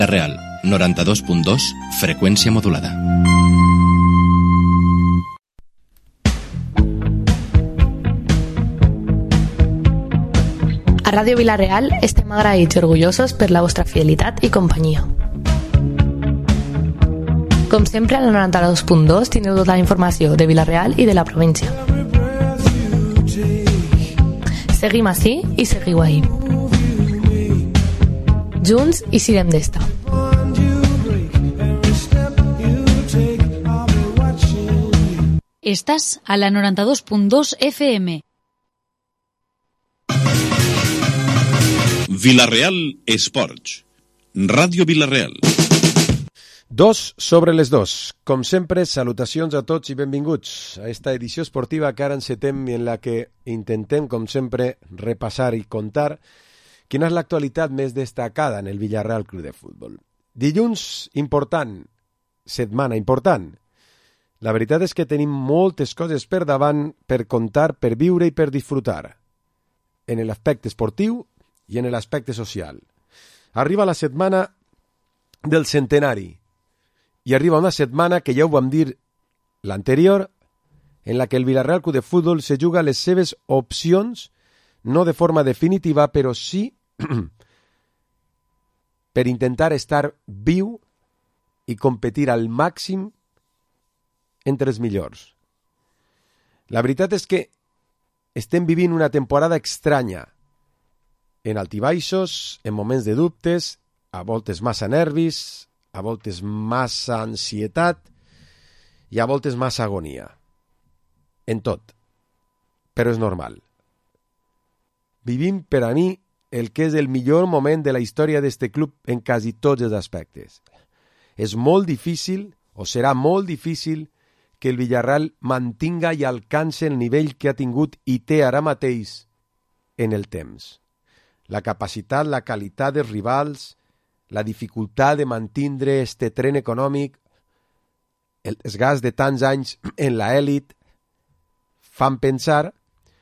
Real, 92.2, freqüència modulada. A Ràdio Vila-real estem agraïts i orgullosos per la vostra fidelitat i companyia. Com sempre, a la 92.2 tindreu tota la informació de Vila-real i de la província. Seguim ací i seguiu ahí. Junts i sirem d'esta. Estàs a la 92.2 FM. Vila-real Esports. Ràdio Vila-real. 2:02. Com sempre, salutacions a tots i benvinguts a esta edició esportiva que ara encetem i en la que intentem, com sempre, repassar i contar quina és l'actualitat més destacada en el Villarreal Club de Futbol. Dilluns important, setmana important. La veritat és que tenim moltes coses per davant, per contar, per viure i per disfrutar. En l'aspecte esportiu i en l'aspecte social. Arriba la setmana del centenari i arriba una setmana que ja ho vam dir l'anterior, en la que el Villarreal Club de Futbol se juga les seves opcions, no de forma definitiva, però sí per intentar estar viu i competir al màxim entre els millors. La veritat és que estem vivint una temporada estranya, en altibaixos, en moments de dubtes, a voltes massa nervis, a voltes massa ansietat i a voltes massa agonia. En tot. Però és normal. Vivim, per a mi, el que és el millor moment de la història d'este club en quasi tots els aspectes. És molt difícil, o serà molt difícil, que el Villarreal mantinga i alcance el nivell que ha tingut i té ara mateix en el temps. La capacitat, la qualitat dels rivals, la dificultat de mantindre este tren econòmic, el desgast de tants anys en l'elit, fan pensar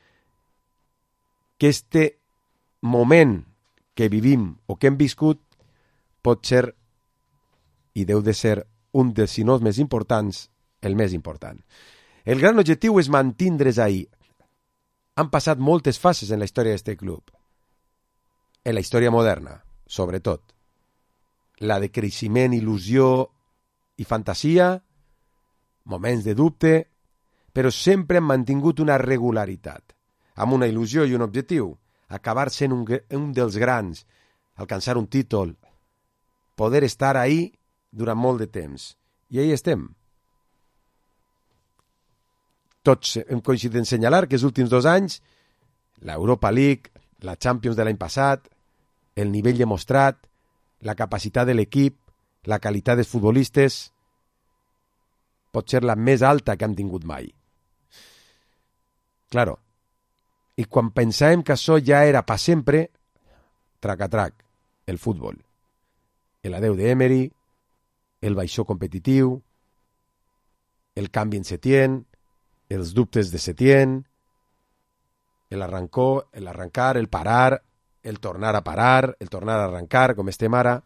que este moment que vivim o que hem viscut pot ser i deu de ser un dels, si no els més importants, el més important. El gran objectiu és mantindre's ahí. Han passat moltes fases en la història d'aquest club. En la història moderna, sobretot. La de creixement, il·lusió i fantasia, moments de dubte, però sempre han mantingut una regularitat, amb una il·lusió i un objectiu, acabar sent un dels grans, alcançar un títol, poder estar ahí durant molt de temps. I ahí estem. Tots hem coincidit en senyalar que els últims 2 anys, l'Europa League, la Champions de l'any passat, el nivell demostrat, la capacitat de l'equip, la qualitat dels futbolistes, pot ser la més alta que hem tingut mai. Claro, i quan pensàvem que això ja era per sempre, trac a trac, el futbol. L'adeu d'Emery, el baixó competitiu, el canvi en Setién, els dubtes de Setién, l'arrencar, el parar, el tornar a parar, el tornar a arrencar, com estem ara.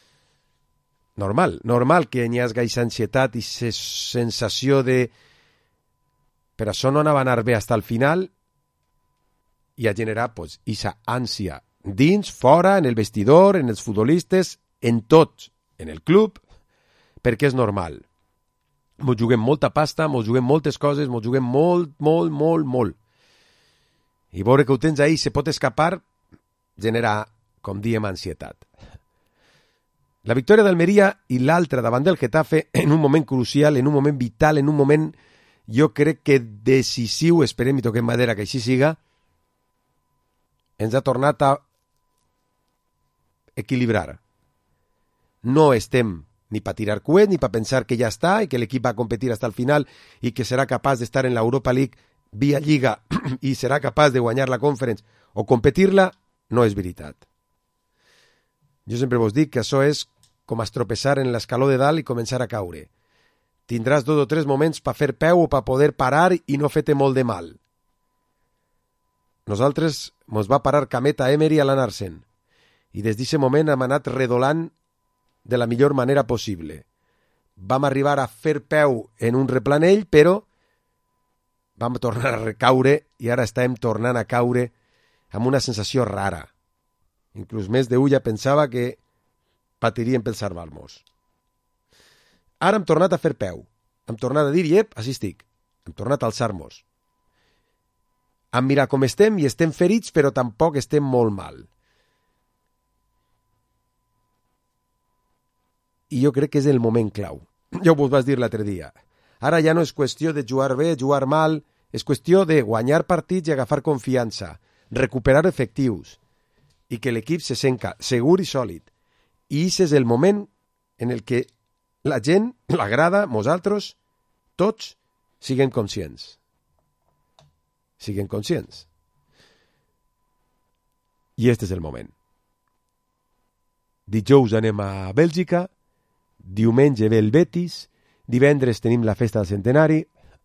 Normal que hi hagi aquesta ansietat i sensació de però això no anava a anar bé fins al final i a generar aquesta ànsia dins, fora, en el vestidor, en els futbolistes, en tots, en el club, perquè és normal. Mos juguem molta pasta, mos juguem moltes coses, mos juguem molt. I veure que ho tens ahí se pot escapar genera, com diem, ansietat. La victòria d'Almeria i l'altra davant del Getafe en un moment crucial, en un moment vital, en un moment, jo crec que decisiu, esperem i toquem madera que així siga, ens ha tornat a equilibrar. No estem ni per tirar coet, ni per pensar que ja està i que l'equip va competir fins al final i que serà capaç d'estar en l'Europa League via Lliga i serà capaç de guanyar la Conference o competir-la, no és veritat. Jo sempre vos dic que això és com estropeçar en l'escaló de dalt i començar a caure. Tindràs 2 o 3 moments per fer peu o per poder parar i no fer-te molt de mal. Nosaltres mos va parar camet a Emery a l'anar-se'n i des d'aquest moment hem anat redolant de la millor manera possible. Vam arribar a fer peu en un replanell, però vam tornar a recaure i ara estem tornant a caure amb una sensació rara. Inclús més d'un ja pensava que patiríem per salvar-nos. Ara hem tornat a fer peu. Hem tornat a dir, iep, així estic. Hem tornat a alçar-nos. Hem mirat com estem i estem ferits, però tampoc estem molt mal. I jo crec que és el moment clau. Ja ho vas dir l'altre dia. Ara ja no és qüestió de jugar bé, jugar mal, és qüestió de guanyar partits i agafar confiança, recuperar efectius i que l'equip se senta segur i sòlid. I aquest és el moment en el que la gent, la grada, nosaltres, tots, siguem conscients. Siguem conscients. I aquest és el moment. Dijous anem a Bèlgica, diumenge ve el Betis, divendres tenim la festa del centenari.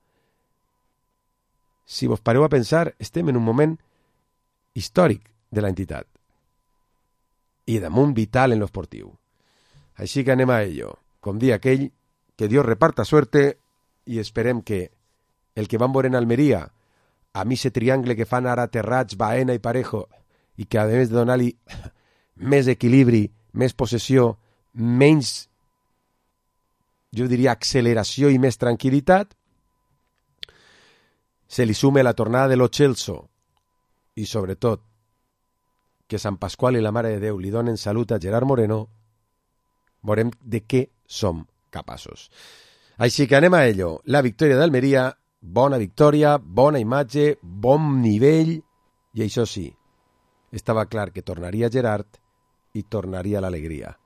Si vos pareu a pensar, estem en un moment històric de l'entitat i damunt vital en l'esportiu. Així que anem a ello. Com dir aquell, que Dios reparta suerte i esperem que el que van veure en Almeria, a mi ese triangle que fan ara Terrats, Baena i Parejo, i que a més de donar-li més equilibri, més possessió, menys, jo diria, acceleració i més tranquil·litat, se li sume la tornada de Lo Celso i, sobretot, que Sant Pasqual i la Mare de Déu li donen salut a Gerard Moreno, veurem de què som capaços. Així que anem a ello. La victòria d'Almeria, bona victòria, bona imatge, bon nivell, i això sí, estava clar que tornaria Gerard i tornaria l'alegria.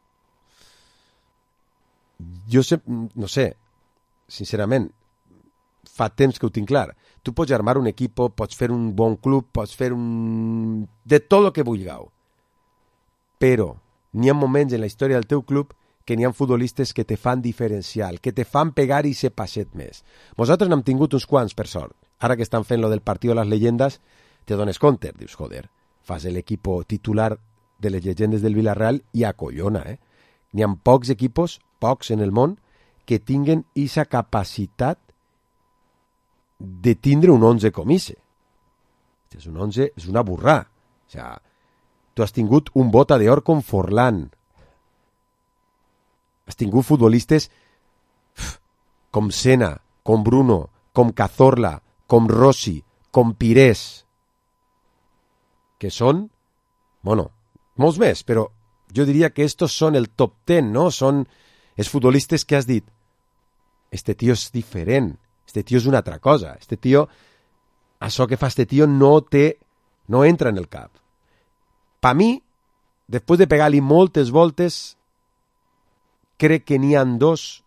Jo no sé, sincerament, fa temps que ho tinc clar. Tu pots armar un equip, pots fer un bon club, pots fer un... de tot el que vulgueu. Però n'hi ha moments en la història del teu club que n'hi ha futbolistes que te fan diferencial, que te fan pegar i ser passet més. Nosaltres n'hem tingut uns quants, per sort. Ara que estan fent lo del partit de les llegendes, te dones compte, dius, joder, fas l'equip titular de les llegendes del Villarreal i acollona, eh? N'hi ha pocs equipos, pocs en el món, que tinguen aquesta capacitat de tindre un 11 com ese. És un 11, és una burrà. O sea, tu has tingut un bota d'or com Forlán. Has tingut futbolistes com Sena, com Bruno, com Cazorla, com Rossi, com Pires, que són, bueno, molts més, però jo diria que estos són el top 10, no? Són els futbolistes que has dit, este tio és diferent, este tio és una altra cosa, este tio, això que fa este tio no entra en el cap. Per mi, després de pegar-li moltes voltes, crec que n'hi ha dos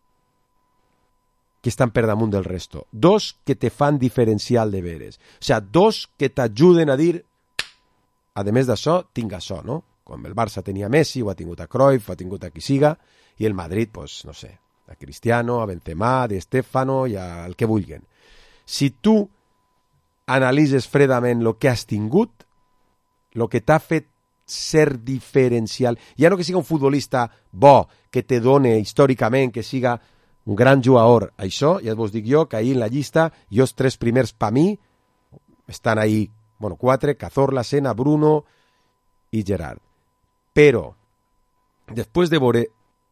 que estan per damunt del resto. Dos que te fan diferencial de veres. O sigui, dos que t'ajuden a dir, a més d'això, tinc això, no? Com el Barça tenia Messi, ho ha tingut a Cruyff, ho ha tingut a qui siga, i el Madrid, pues, no sé, a Cristiano, a Benzema, a Di Stéfano i al que vulguin. Si tu analitzes fredament el que has tingut, el que t'ha fet ser diferencial, ja no que siga un futbolista bo, que te done històricament, que siga un gran jugador, això, ja vos dic jo, que ahir en la llista, jo els 3 primers per mi, estan ahí, bueno, 4, Cazorla, Sena, Bruno i Gerard. Però, després de veure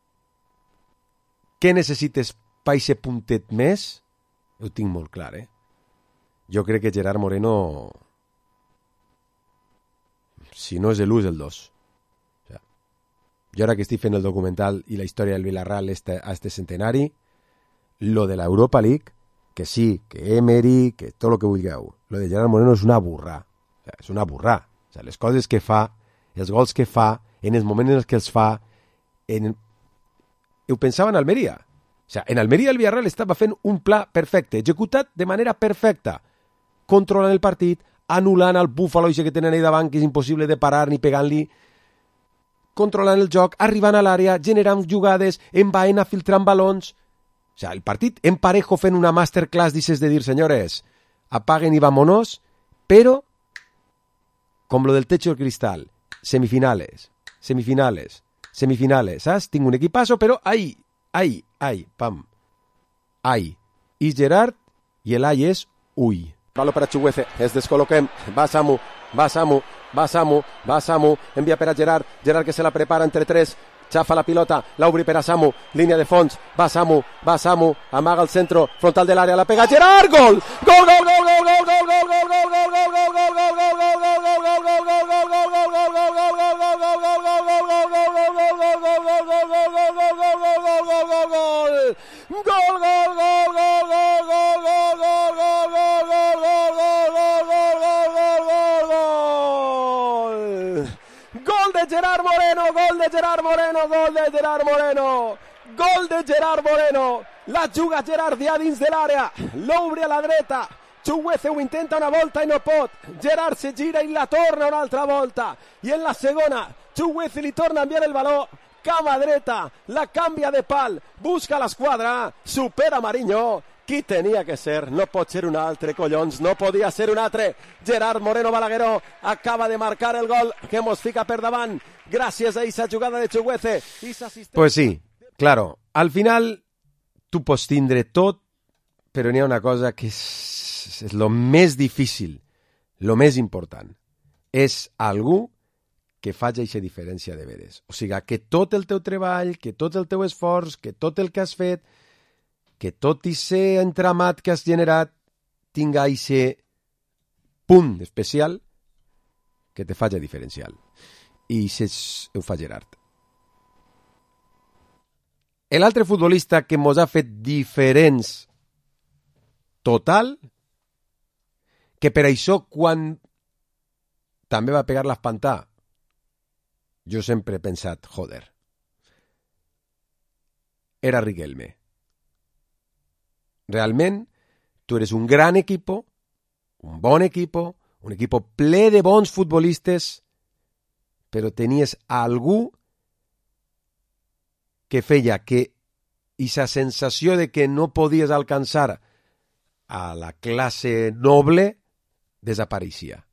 què necessites per aquest puntet més, ho tinc molt clar, eh? Jo crec que Gerard Moreno, si no és l'1, és el 2. O sea, jo ara que estic fent el documental i la història del Villarreal a este centenari, lo de l'Europa League, que sí, que Emery, que tot el que vulgueu, lo de Gerard Moreno és una burrà. O sea, és una burrà. O sea, les coses que fa, els gols que fa, en els moments en els que els fa, ho pensava en Almeria. O sea, en Almeria el Villarreal estava fent un pla perfecte, executat de manera perfecta, controlant el partit, anul·lant el búfalo que tenen ahí davant, que és impossible de parar ni pegant-li, controlant el joc, arribant a l'àrea, generant jugades, en Baena filtrant balons. O sea, el partit en Parejo fent una masterclass, dices de dir, señores, apaguen y vámonos, pero, com lo del techo de cristal, semifinales, semifinales, saps? Tinc un equipazo, però ai, pam. Ai. I Gerard, i el ai és ui. Palo per a Chuguece, es descol·loquem, va Samu, envia per a Gerard que se la prepara entre tres, xafa la pilota, la obri per a Samu, línia de fons, va Samu, amaga el centro, frontal de l'àrea, la pega Gerard, gol! Gol! Gol de Gerard Moreno, la juga Gerard ja dins de l'àrea, l'obre a la dreta, Chuguece ho intenta una volta i no pot, Gerard se gira i la torna una altra volta, i en la segona Chuguece li torna a enviar el baló, cama dreta, la canvia de pal, busca la squadra, supera Mariño, qui tenia que ser, no pot ser un altre, collons, no podia ser un altre, Gerard Moreno Balagueró acaba de marcar el gol que mos fica per davant, gràcies a aquesta jugada de Chuguece. Pues sí, claro, al final tu pots tindre tot, però n'hi ha una cosa que és lo més difícil, lo més important, és algú que faci aquesta diferència de veres. O sigui, que tot el teu treball, que tot el teu esforç, que tot el que has fet, que tot aquest entramat que has generat tinga aquest punt especial que te faci diferencial. I ho fa Gerard. L'altre futbolista que mos ha fet diferents total, que per això quan també va pegar l'espantà, jo sempre he pensat, joder, era Riquelme. Realment, tu eres un gran equipo, un bon equipo, un equipo ple de bons futbolistes, però tenies algú que feia que aquesta sensació de que no podies alcançar a la classe noble desapareixia.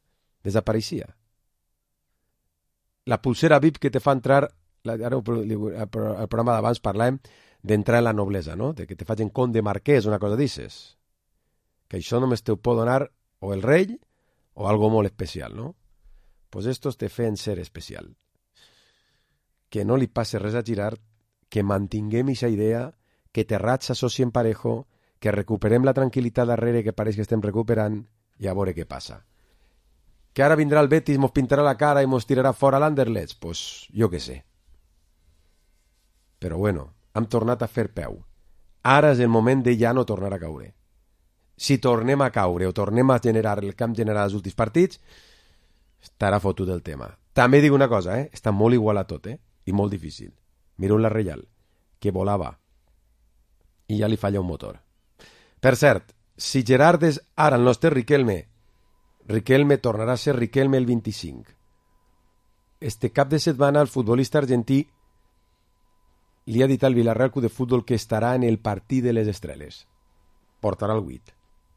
La pulsera VIP que te fa entrar, ara al programa d'abans parlàvem d'entrar en la noblesa, no? De que te facin conde marquès, una cosa d'ixes. Que això només te ho pot donar o el rei o algo molt especial, no? Pues estos te feien ser especial. Que no li passe res a Girard, que mantinguem aquesta idea, que Terrats s'associ en Parejo, que recuperem la tranquil·litat darrere que pareix que estem recuperant i a veure què passa. Que ara vindrà el Betis, mos pintarà la cara i mos tirarà fora l'Anderlecht? Pues jo què sé. Però bueno, hem tornat a fer peu. Ara és el moment de ja no tornar a caure. Si tornem a caure o tornem a generar el que hem generat els últims partits, estarà fotut el tema. També dic una cosa, està molt igual a tot, i molt difícil. Mireu la Reial, que volava, i ja li falla un motor. Per cert, si Gerard és ara el nostre Riquelme tornarà a ser Riquelme el 25. Este cap de setmana el futbolista argentí li ha dit al Villarreal Club de Futbol que estarà en el partit de les estrelles. Portarà el 8.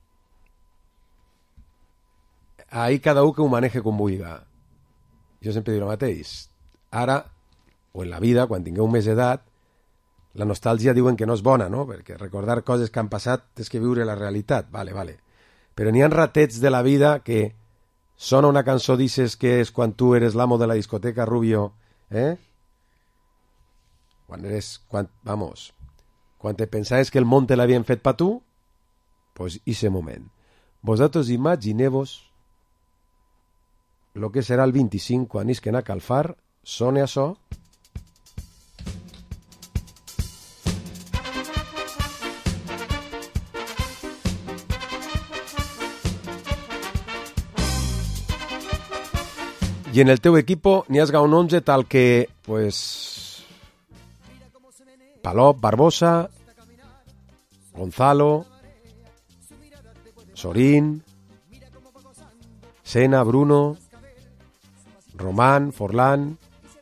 Ahí cada un que ho maneje com vulgui. Jo sempre dic el mateix. Ara, o en la vida, quan tingueu més edat, la nostàlgia diuen que no és bona, no? Perquè recordar coses que han passat és que viure la realitat. Vale. Però n'hi ha ratets de la vida que sona una cançó d'ixes que és quan tu eres l'amo de la discoteca, Rubio, Quan te pensaves que el món te l'havien fet pa tu, pues ese moment. Vosaltres imagineu-vos lo que serà el 25 quan isquen a Calfar, sone això. I en el teu equipo n'hi has un 11 tal que, pues, Palop, Barbosa, Gonzalo, Sorín, Sena, Bruno, Román, Forlán,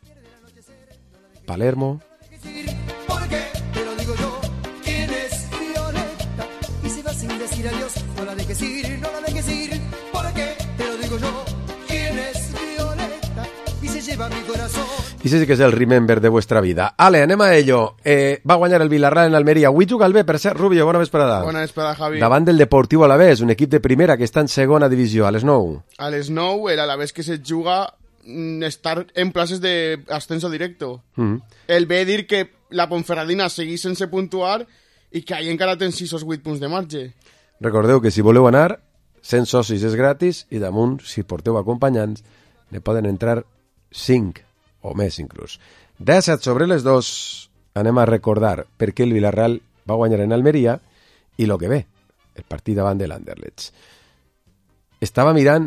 Palermo. Te lo digo yo, ¿quién es Violeta? Y si va sin decir adiós, no la dejes ir, no la dejes ir. ¿Por qué? Te lo digo yo, ¿quién es Violeta? Y se lleva mi corazón. I sí que és el remember de vuestra vida. Ale, anem a ello. Va guanyar el Villarreal en Almeria. Avui juga el bé, per cert, Rubio, bona vesprada. Bona vesprada, Javi. Davant del Deportiu Alavés, un equip de primera que està en segona divisió, a les 9. A les 9, el Alavés que se juga estar en places d'ascenso directo. El ve dir que la Ponferradina seguís sense puntuar i que ahí encara tens 6 o 8 punts de marge. Recordeu que si voleu anar, 100 socis és gratis i damunt, si porteu acompanyants, ne poden entrar 5 o més inclús. 17 sobre les 2, anem a recordar per què el Villarreal va guanyar en Almeria i lo que ve, el partit davant de l'Anderlecht. Estava mirant,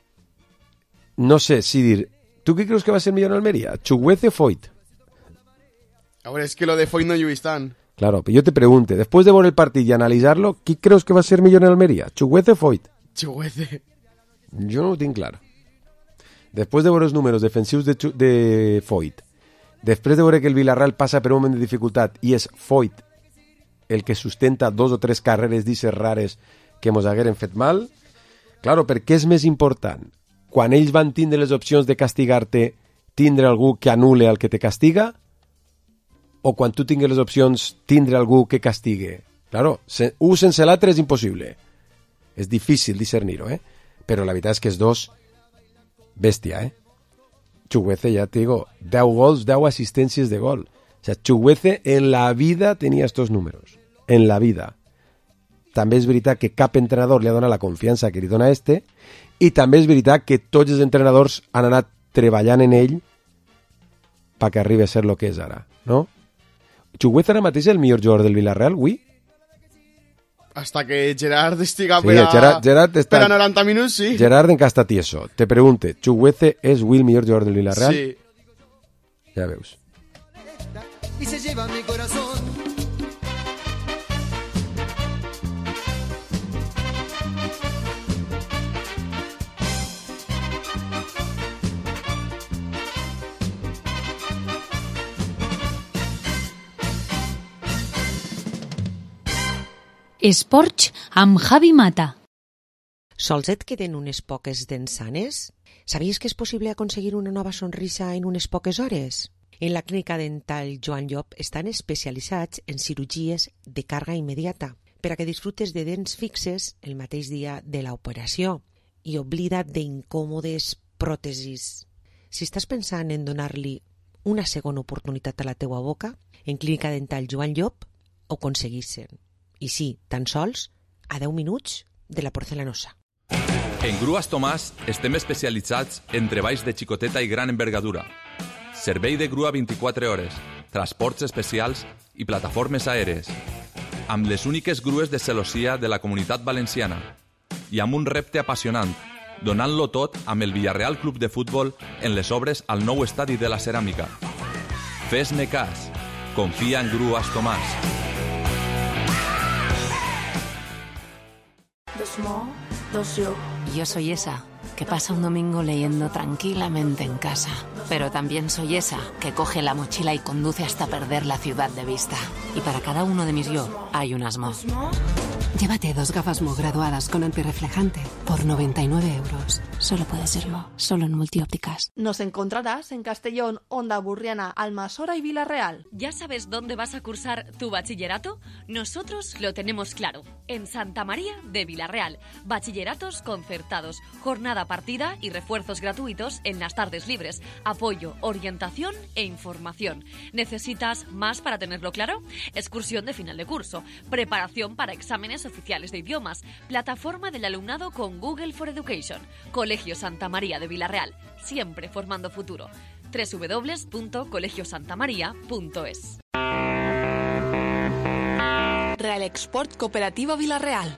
no sé si dir, tu què creus que va ser millor en Almeria? Chukwueze o Foyt? A veure, és que lo de Foyt no lluís tant. Claro, pero yo te pregunte, después de ver el partido y analizarlo, ¿qué crees que va a ser millor en Almería? ¿Chukwueze o Foyt? Chukwueze. Jo no ho tinc clar. Després de veure els números defensius de Foyt, després de veure que el Villarreal passa per un moment de dificultat i és Foyt el que sustenta 2 o 3 carreres d'isses rares que mos hagueren fet mal, claro, per què és més important? Quan ells van tindre les opcions de castigar-te, tindre algú que anule el que te castiga, o quan tu tingues les opcions tindre algú que castigue? Claro, un sense l'altre és impossible. És difícil discernir-ho, Però la veritat és que els dos, bèstia, Chukwueze, ja te digo, 10 gols, 10 assistències de gol. O sea, Chukwueze en la vida tenia estos números. En la vida. També és veritat que cap entrenador li ha donat la confiança que li dona i també és veritat que tots els entrenadors han anat treballant en ell perquè arribi a ser el que és ara, no? Chukwueze ara mateix és el millor jugador del Villarreal, avui? Hasta que Gerard estiga Sí, per está, a 90 minuts, sí. Gerard encara està tieso. Te pregunte, ¿Chukwueze és avui el millor jugador del Villarreal? Sí. Ja veus. Y se lleva mi corazón. Esports amb Javi Mata. Sols et queden unes poques dents sanes? Sabies que és possible aconseguir una nova sonrisa en unes poques hores? En la clínica dental Joan Llop estan especialitzats en cirurgies de càrrega immediata per a que disfrutes de dents fixes el mateix dia de l'operació i oblida't d'incòmodes pròtesis. Si estàs pensant en donar-li una segona oportunitat a la teua boca, en clínica dental Joan Llop ho aconseguissin. I sí, tan sols a 10 minuts de la porcelanosa. En Grues Tomàs estem especialitzats en treballs de xicoteta i gran envergadura. Servei de grua 24 hores, transports especials i plataformes aèries. Amb les úniques grues de celossia de la Comunitat Valenciana. I amb un repte apassionant, donant-lo tot amb el Villarreal Club de Futbol en les obres al nou estadi de la Ceràmica. Fes-ne cas. Confia en Grues Tomàs. Yo soy esa que pasa un domingo leyendo tranquilamente en casa. Pero también soy esa que coge la mochila y conduce hasta perder la ciudad de vista. Y para cada uno de mis yo hay un Asmo. Llévate 2 gafas Mo graduadas con antirreflejante por 99 euros. Solo puede ser Mo, solo en Multiópticas. Nos encontrarás en Castellón, Onda Burriana, Almasora y Villarreal. ¿Ya sabes dónde vas a cursar tu bachillerato? Nosotros lo tenemos claro. En Santa María de Villarreal. Bachilleratos concertados, jornada partida y refuerzos gratuitos en las tardes libres. Apoyo, orientación e información. ¿Necesitas más para tenerlo claro? Excursión de final de curso. Preparación para exámenes oficiales de idiomas. Plataforma del alumnado con Google for Education. Colegio Santa María de Villarreal. Siempre formando futuro. www.colegiosantamaria.es. Real Export Cooperativa Villarreal.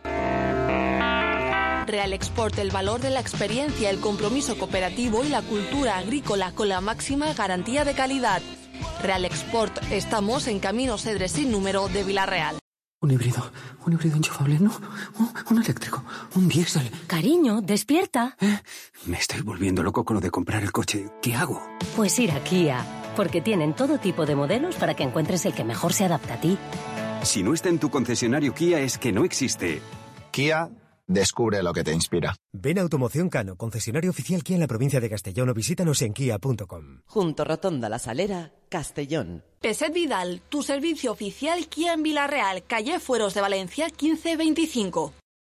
Real Export, el valor de la experiencia, el compromiso cooperativo y la cultura agrícola con la máxima garantía de calidad. Real Export, estamos en Camino Cedres sin número de Villarreal. Un híbrido enchufable, no, un eléctrico, un diésel. Cariño, despierta. Me estoy volviendo loco con lo de comprar el coche. ¿Qué hago? Pues ir a Kia, porque tienen todo tipo de modelos para que encuentres el que mejor se adapta a ti. Si no está en tu concesionario Kia es que no existe. Kia Descubre lo que te inspira. Ven a Automoción Cano, concesionario oficial Kia en la provincia de Castellón, o visítanos en kia.com. Junto Rotonda La Salera, Castellón. Peset Vidal, tu servicio oficial Kia en Vila-real, calle Fueros de Valencia 1525.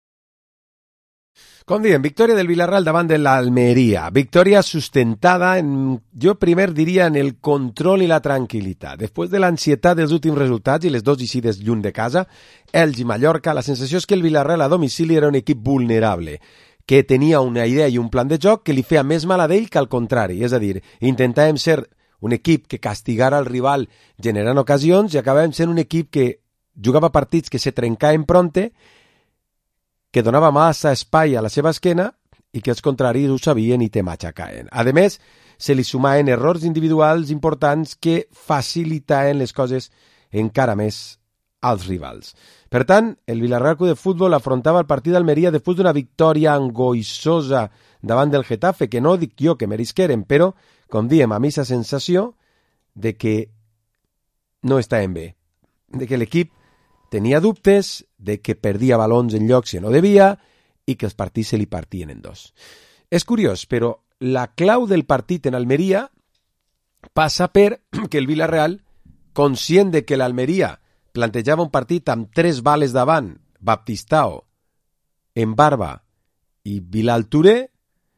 Com diem, victòria del Villarreal davant de l'Almeria. Victòria sustentada en, jo primer diria, en el control i la tranquil·litat. Després de l'ansietat dels últims resultats i les dos eixides lluny de casa, Elx i Mallorca, la sensació és que el Villarreal a domicili era un equip vulnerable, que tenia una idea i un plan de joc que li feia més mal a ell que al contrari. És a dir, intentàvem ser un equip que castigara el rival generant ocasions i acabàvem sent un equip que jugava partits que se trencaven pronte, que donava massa espai a la seva esquena i que els contraris ho sabien i te machacaven. A més, se li sumaven errors individuals importants que facilitaven les coses encara més als rivals. Per tant, el Villarreal Club de Futbol afrontava el partit d'Almeria després d'una victòria angoixosa davant del Getafe, que no dic jo que merisqueren, però, com diem, a mi la sensació de que no estaven bé, de que l'equip tenia dubtes, de que perdia balons en llocs que no devia i que els partits se li partien en dos. És curiós, però la clau del partit en Almeria passa per que el Villarreal, conscient de que l'Almeria plantejava un partit amb 3 bales davant, Baptistao, Embarba i Bilal Touré,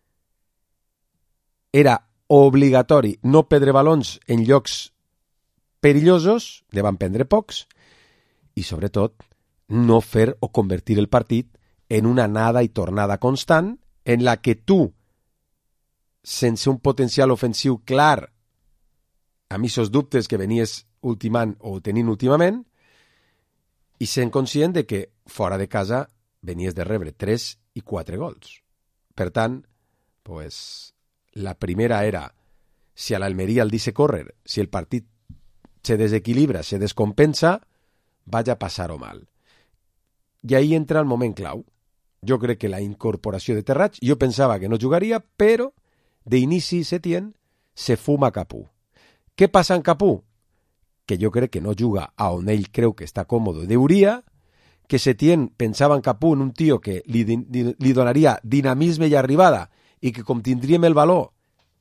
era obligatori no perdre balons en llocs perillosos, ne van prendre pocs, i sobretot no fer o convertir el partit en una anada i tornada constant en la que tu, sense un potencial ofensiu clar, amb aquests dubtes que venies ultimant o tenint últimament, i sent conscient de que fora de casa venies de rebre 3 i 4 gols. Per tant, pues, la primera era, si a l'Almeria el dice córrer, si el partit se desequilibra, se descompensa, vaig a passar-ho mal. I ahí entra el moment clau. Jo crec que la incorporació de Terrats, jo pensava que no jugaria, però d'inici Setién se fuma Capú. Què passa en Capú? Que jo crec que no juga a on ell creu que està còmode deuria, que Setién pensava en Capú en un tio que li donaria dinamisme i arribada i que com tindríem el valor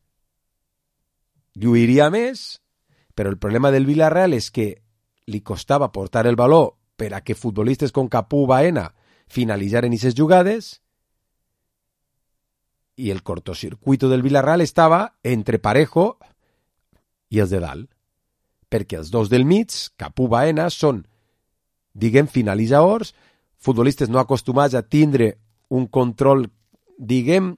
lluiria més, però el problema del Villarreal és que li costava portar el valor per a que futbolistes com Capú o Baena finalitzaren aquestes jugades i el cortocircuito del Villarreal estava entre Parejo i els de dalt, perquè els dos del mig, Capú i Baena, són, diguem, finalitzadors, futbolistes no acostumats a tindre un control, diguem,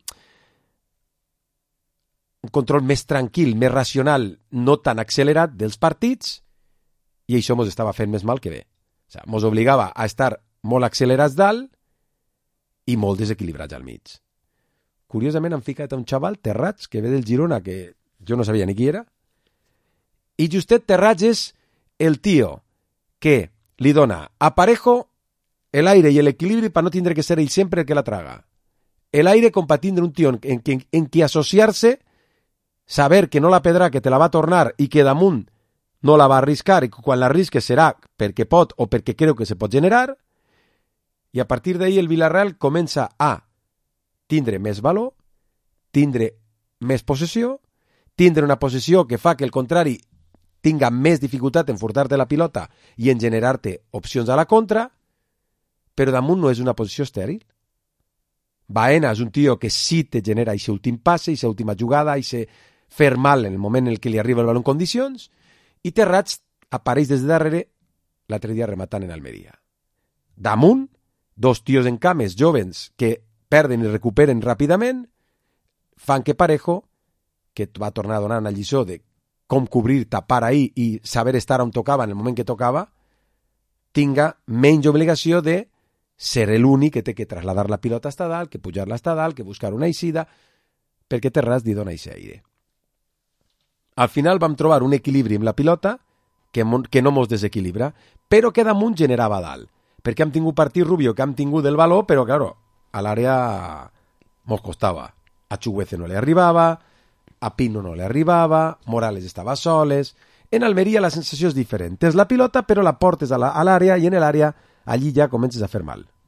un control més tranquil, més racional, no tan accelerat dels partits, i això mos estava fent més mal que bé. O sigui, mos obligava a estar molt accelerats dalt i molt desequilibrats al mig. Curiosament han ficat un xaval, Terrats, que ve del Girona, que jo no sabia ni qui era, i justet Terrats és el tio que li dona a Parejo el aire i l'equilibri per no tindre que ser ell sempre el que la traga. El aire com per tindre un tio en qui associar-se, saber que no la pedrà, que te la va tornar i que damunt no la va arriscar i que quan l'arrisque serà perquè pot o perquè creu que se pot generar, i a partir d'ahí el Villarreal comença a tindre més valor, tindre més possessió, tindre una possessió que fa que el contrari tinga més dificultat en furtar-te la pilota i en generar-te opcions a la contra, però damunt no és una posició estèril. Baena és un tio que sí te genera aquest últim passe, aquesta última jugada, aquest fer mal en el moment en què li arriba el baló en condicions, i Terrats apareix des de darrere l'altre dia rematant en Almeria. Damunt, dos tios en cames jovens que perden i recuperen ràpidament, fan que Parejo, que va tornar a donar una lliçó de com cobrir, tapar ahí i saber estar on tocava en el moment que tocava, tinga menys obligació de ser l'únic que té que trasladar la pilota hasta dalt, que pujar-la hasta dalt, que buscar una eixida, perquè Terrats li dona aquest aire. Al final vam trobar un equilibri amb la pilota que no mos desequilibra, però que damunt generava dalt, perquè hem tingut partit Rubio, que hem tingut el valor, però, claro, a l'àrea mos costava. A Chuguece no li arribava, a Pino no li arribava, Morales estava soles. En Almeria la sensació és diferent. Tens la pilota, però la portes a l'àrea i en l'àrea allí ja comences a fer mal.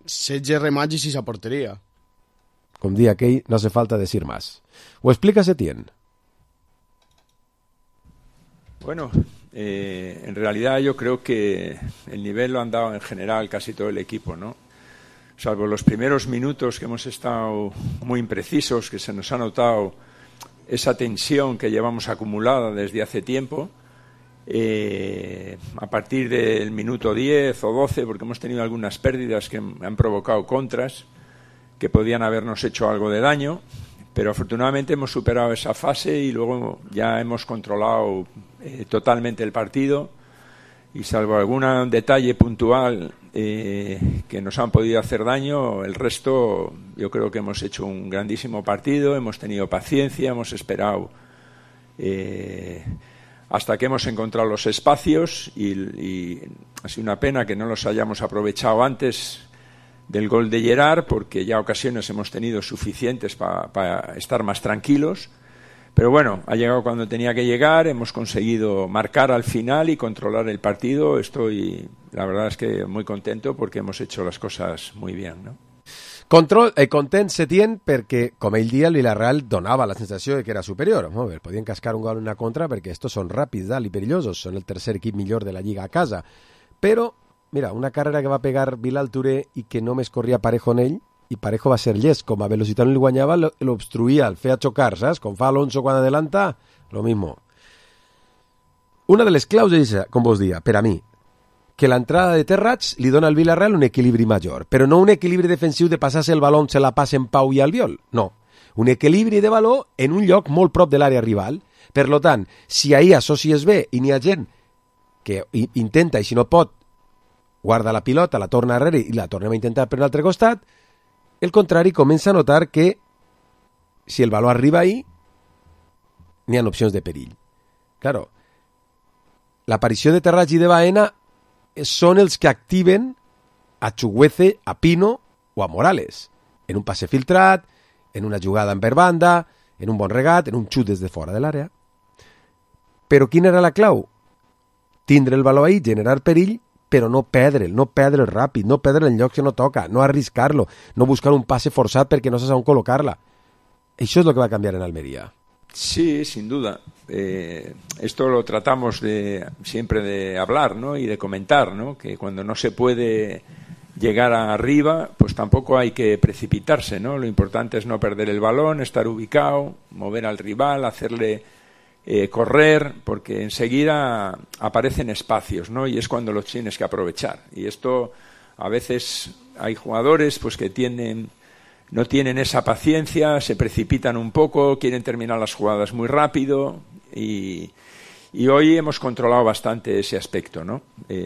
16 remats i 6 a porteria. Com dia aquell, no hace falta decir más. ¿O explica Setién? Bueno, en realidad yo creo que el nivel lo han dado en general casi todo el equipo, ¿no? Salvo los primeros minutos que hemos estado muy imprecisos, que se nos ha notado esa tensión que llevamos acumulada desde hace tiempo. A partir del minuto 10 o 12, porque hemos tenido algunas pérdidas que han provocado contras que podían habernos hecho algo de daño, pero afortunadamente hemos superado esa fase y luego ya hemos controlado totalmente el partido, y salvo algún detalle puntual que nos han podido hacer daño, el resto yo creo que hemos hecho un grandísimo partido, hemos tenido paciencia, hemos esperado hasta que hemos encontrado los espacios y ha sido una pena que no los hayamos aprovechado antes del gol de Gerard, porque ya ocasiones hemos tenido suficientes para estar más tranquilos, pero bueno, ha llegado cuando tenía que llegar, hemos conseguido marcar al final y controlar el partido. Estoy, la verdad es que muy contento porque hemos hecho las cosas muy bien, ¿no? Content Setién perquè, com ell dia, el Villarreal donava la sensació de que era superior. Podien cascar un gol en una contra perquè estos són ràpids i perillosos, són el tercer equip millor de la Lliga a casa. Però, mira, una carrera que va pegar Bilal Touré i que només corria Parejo en ell, i Parejo va ser llest, com a velocitat no li guanyava, l'obstruïa, el feia xocar, saps? Com fa Alonso quan adelanta, lo mismo. Una de les claus és, com vos dia, per a mi, que l'entrada de Terrats li dona al Villarreal un equilibri major, però no un equilibri defensiu de passar-se el baló, se la passa en Pau i Albiol, no. Un equilibri de baló en un lloc molt prop de l'àrea rival. Per lo tant, si ahir associes bé i n'hi ha gent que intenta, i si no pot, guarda la pilota, la torna darrere i la tornem a intentar per un altre costat, el contrari comença a notar que si el baló arriba ahí, n'hi ha opcions de perill. Claro, l'aparició de Terrats i de Baena són els que activen a Chukwueze, a Pino o a Morales en un passe filtrat, en una jugada en per banda, en un bon regat, en un xut des de fora de l'àrea. Però quina era la clau? Tindre el baló ahí, generar perill, però no perdre'l ràpid, no perdre'l en llocs que no toca, no arriscar-lo, no buscar un passe forçat perquè no saps on col·locar-la. Això és el que va canviar en Almería. Sí, sin duda. Esto lo tratamos siempre de hablar, ¿no? Y de comentar, ¿no? Que cuando no se puede llegar arriba, pues tampoco hay que precipitarse, ¿no? Lo importante es no perder el balón, estar ubicado, mover al rival, hacerle correr, porque enseguida aparecen espacios, ¿no? Y es cuando los tienes que aprovechar. Y esto, a veces hay jugadores pues que no tienen esa paciencia, se precipitan un poco, quieren terminar las jugadas muy rápido y hoy hemos controlado bastante ese aspecto, ¿no?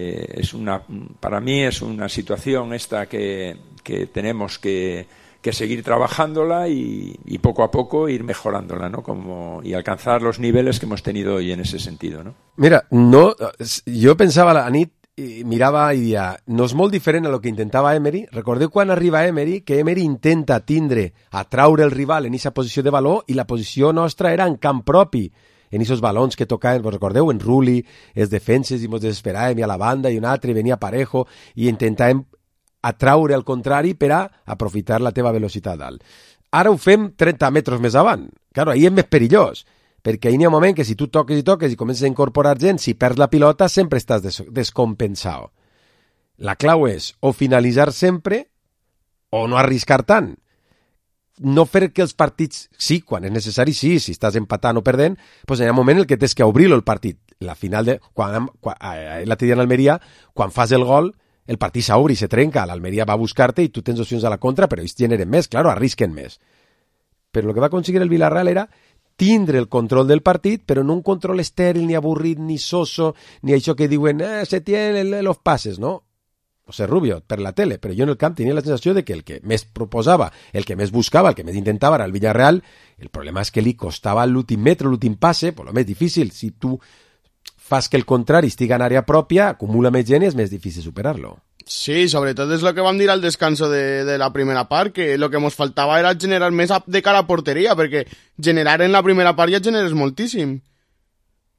Para mí es una situación esta que tenemos que seguir trabajándola y poco a poco ir mejorándola, ¿no? Y alcanzar los niveles que hemos tenido hoy en ese sentido, ¿no? Mira, jo pensava a la nit, mirava i dia, no és molt diferent a lo que intentava Emery. Recordeu quan arriba Emery, que Emery intenta atraure el rival en aquesta posició de baló i la posició nostra era en camp propi, en aquests balons que tocaven, vos recordeu, en Rulli, els defenses, i ens desesperàvem, i a la banda, i un altre, i venia Parejo, i intentàvem atraure al contrari per a aprofitar la teva velocitat dalt. Ara ho fem 30 metres més avant. Claro, ahí és més perillós, perquè ahí n'hi ha un moment que si tu toques i comences a incorporar gent, si perds la pilota sempre estàs descompensat. La clau és o finalitzar sempre o no arriscar tant. No fer que els partits, sí, quan és necessari, sí, si estàs empatant o perdent, doncs hi ha un moment en què tens que obrir-lo el partit. La final l'altre dia en Almeria, quan fas el gol, el partit s'obre i se trenca, l'Almeria va a buscar-te i tu tens opcions a la contra, però ells generen més, claro, arrisquen més. Però el que va aconseguir el Villarreal era tindre el control del partit, però no un control estèril, ni avorrit, ni soso, ni això que diuen, se tiene los passes, no? José Rubio, per la tele, però jo en el camp tenia la sensació de que el que més proposava, el que més buscava, el que més intentava era el Villarreal. El problema és que li costava l'últim metre, l'últim passe, per lo més difícil. Si tu fas que el contrari estigui en àrea pròpia, acumula més gent i és més difícil superar-lo. Sí, sobretot és el que vam dir al descanso de la primera part, que el que ens faltava era generar més de cara a porteria, perquè generar en la primera part ja generes moltíssim.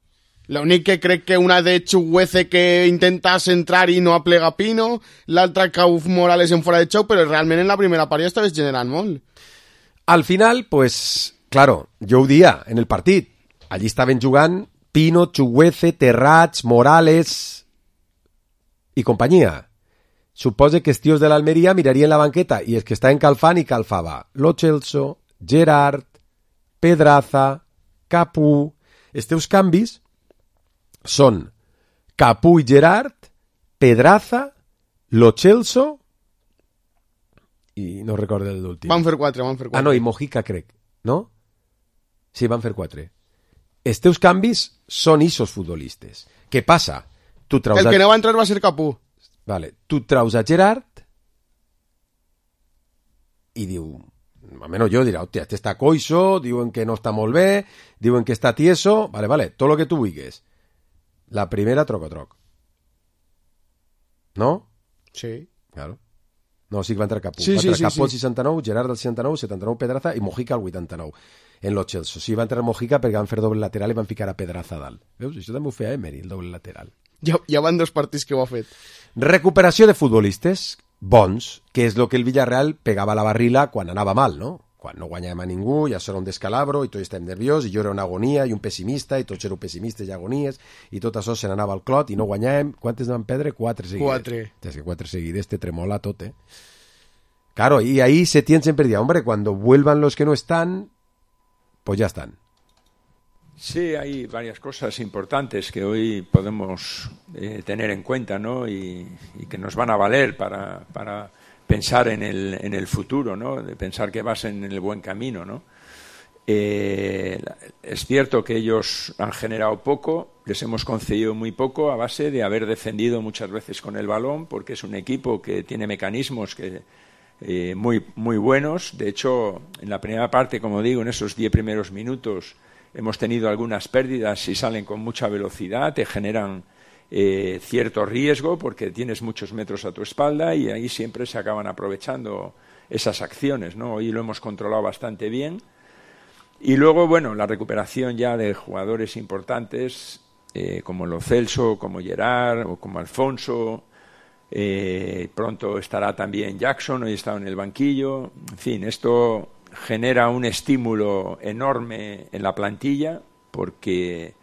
L'únic que crec que una de Chuguece que intenta centrar i no aplega Pino, l'altra Cauf Morales en fora de xoc, però realment en la primera part ja estaves generant molt. Al final, pues, claro, jo ho dia en el partit. Allí estaven jugant Pino, Chuguece, Terrats, Morales i companyia. Supose que els tios de l'Almeria mirarien la banqueta i els que estaven calfant i calfava Lo Celso, Gerard, Pedraza, Capú. Els teus canvis són Capú i Gerard, Pedraza, Lo Celso i no recordo l'últim. Van fer 4. Ah, no, i Mojica crec, no? Sí, van fer 4. Els teus canvis són ixos futbolistes. Què passa? El que no va entrar va ser Capú. Vale, tu traus a Gerard i diu, almenys jo dirà, hòstia, este està coixo, diuen que no està molt bé, diuen que està tieso, vale, tot el que tu vulguis. La primera troc. No? Sí. Claro. No, sí que va entrar Capú. Sí, va entrar sí, Capú al sí. 69, Gerard al 69, 79 Pedraza i Mojica al 89. En Lo Celso. Sí, va entrar Mojica perquè van fer doble lateral i van ficar a Pedraza a dalt. Veus? Això també ho feia Emery, el doble lateral. Ja van 2 partits que ho ha fet. Recuperació de futbolistes bons, que és el que el Villarreal pegava a la barrila quan anava mal, no? Quan no guanyàvem a ningú, ja era un descalabro i tots estàvem nerviós, i jo era una agonia i un pessimista, i tots éreu pessimistes i agonies, i tot això se n'anava al clot i no guanyàvem. Quantes van perdre? 4 seguides. 4. És que 4 seguides te tremola tot, Claro, y ahí Setién siempre decía, hombre, cuando vuelvan los que no están, pues ya están. Sí, hay varias cosas importantes que hoy podemos tener en cuenta, ¿no? Y que nos van a valer para pensar en el futuro, ¿no? De pensar que vas en el buen camino, ¿no? Es cierto que ellos han generado poco, les hemos concedido muy poco a base de haber defendido muchas veces con el balón, porque es un equipo que tiene mecanismos que muy, muy buenos. De hecho, en la primera parte, como digo, en esos 10 primeros minutos hemos tenido algunas pérdidas y salen con mucha velocidad, te generan cierto riesgo porque tienes muchos metros a tu espalda y ahí siempre se acaban aprovechando esas acciones, ¿no? Hoy lo hemos controlado bastante bien. Y luego, bueno, la recuperación ya de jugadores importantes como Lo Celso, como Gerard o como Alfonso. Pronto estará también Jackson, hoy está en el banquillo. En fin, esto genera un estímulo enorme en la plantilla porque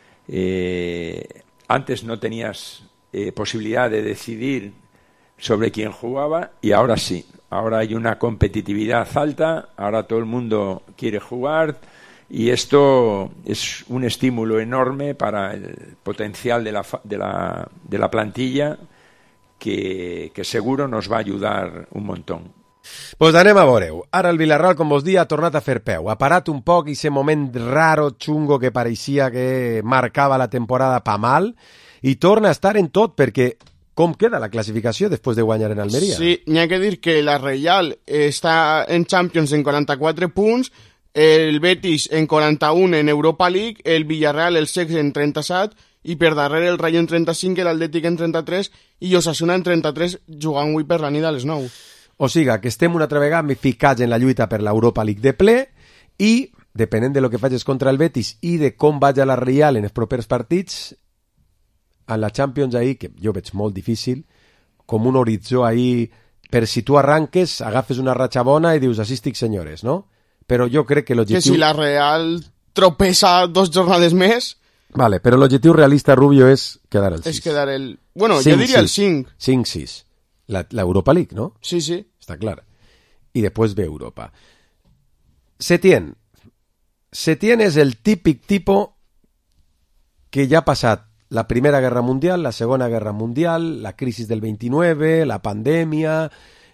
antes no tenías posibilidad de decidir sobre quién jugaba y ahora sí. Ahora hay una competitividad alta, ahora todo el mundo quiere jugar y esto es un estímulo enorme para el potencial de la plantilla que seguro nos va a ayudar un montón. Pues anem a veure-ho. Ara el Villarreal, com vos dia, ha tornat a fer peu. Ha parat un poc i ese moment raro, xungo, que pareixia que marcava la temporada pa mal, i torna a estar en tot, perquè com queda la classificació després de guanyar en Almeria? Sí, n'hi ha que dir que la Reial està en Champions en 44 punts, el Betis en 41 en Europa League, el Villarreal el sexe en 37 i per darrere el Rayo en 35, l'Atlètic en 33 i Osasuna en 33 jugant avui per la nit a les 9. O siga, que estem una altra vegada ficats en la lluita per l'Europa League de ple i, depenent de lo que facis contra el Betis i de com vagi la Reial en els propers partits, en la Champions ahí, que jo veig molt difícil, com un horitzó ahí, per si tu arranques, agafes una ratxa bona i dius, així estic, senyores, no? Però jo crec que l'objectiu... Que si la Real tropessa 2 jornades més... Vale, però l'objectiu realista, Rubio, és quedar el 6. És quedar el... Bueno, jo diria el 5. 5-6. L'Europa League, ¿no? Sí, sí. Está claro. Y después ve Europa. Setién. Setién és el típic tipo que ja ha passat la Primera Guerra Mundial, la Segona Guerra Mundial, la crisis del 29, la pandèmia,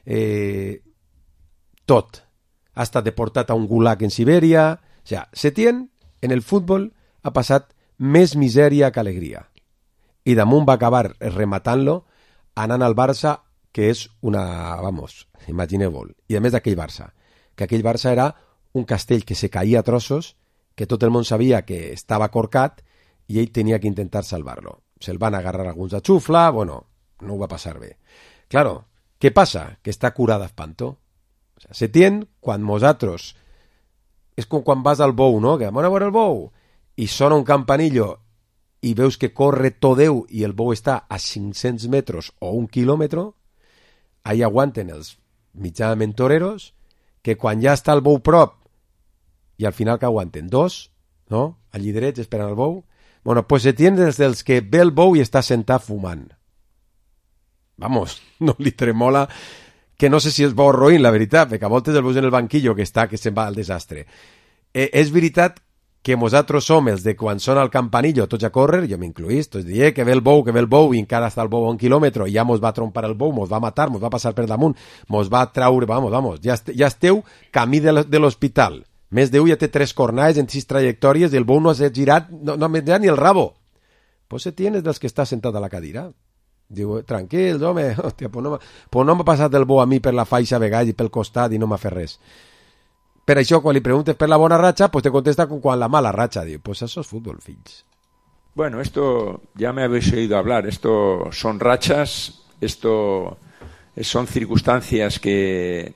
tot. Ha estat deportat a un gulag en Sibèria. O sigui, Setién, en el futbol, ha passat més misèria que alegria. I damunt va acabar rematant-lo anant al Barça, que és una... Vamos, imagineu-vos. I a més d'aquell Barça. Que aquell Barça era un castell que se caía a trossos, que tot el món sabia que estava corcat i ell tenia que intentar salvar-lo. Se'l van agarrar alguns a xufla, bueno, no ho va passar bé. Claro, què passa? Que està curada espanto. O sea, Setién, quan nosaltres... És com quan vas al bou, no? Que vam a veure el bou i sona un campanillo i veus que corre tot Déu i el bou està a 500 metres o 1 quilòmetre, ahí aguanten els mitjanament toreros, que quan ja està el bou prop, i al final que aguanten 2, no? Allí drets esperant el bou. Bueno, pues se tiene des dels que ve el bou i està sentat fumant. Vamos, no li tremola, que no sé si és bo o roïn, la veritat, perquè a voltes el veus en el banquillo que se'n va al desastre. És veritat que nosaltres som els de quan sona el campanillo tots a córrer, jo m'incluís, tots diem que ve el bou, i encara està el bou a 1 quilòmetre, i ja mos va trompar el bou, mos va matar, mos va passar per damunt, mos va traure, vamos, ja esteu camí de l'hospital. Més Déu ja té 3 cornades en 6 trajectòries i el bou no s'ha girat, no ha menjat ni el rabo. Pues se tienes dels que està sentat a la cadira. Diu, tranquils, home, hòstia, pues no m'ha passat el bou a mi per la faixa vegall i pel costat i no m'ha fet res. Per això, quan li preguntes per la bona ratxa, pues te contesta con quan la mala ratxa. Diu, pues eso es fútbol, fills. Bueno, esto ya me habéis oído hablar. Esto son rachas, esto son circunstancias que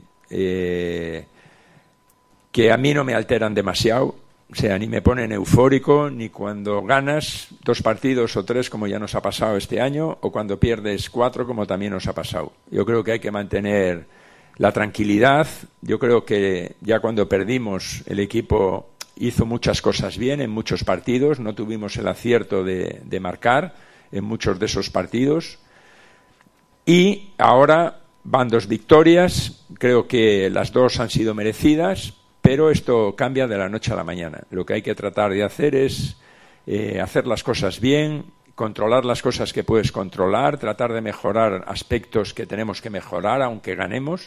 a mí no me alteran demasiado. O sea, ni me ponen eufórico, ni cuando ganas 2 partidos o 3, como ya nos ha pasado este año, o cuando pierdes 4, como también nos ha pasado. Yo creo que hay que mantener la tranquilidad. Yo creo que ya cuando perdimos el equipo hizo muchas cosas bien en muchos partidos, no tuvimos el acierto de marcar en muchos de esos partidos y ahora van 2 victorias, creo que las 2 han sido merecidas, pero esto cambia de la noche a la mañana. Lo que hay que tratar de hacer es hacer las cosas bien, controlar las cosas que puedes controlar, tratar de mejorar aspectos que tenemos que mejorar aunque ganemos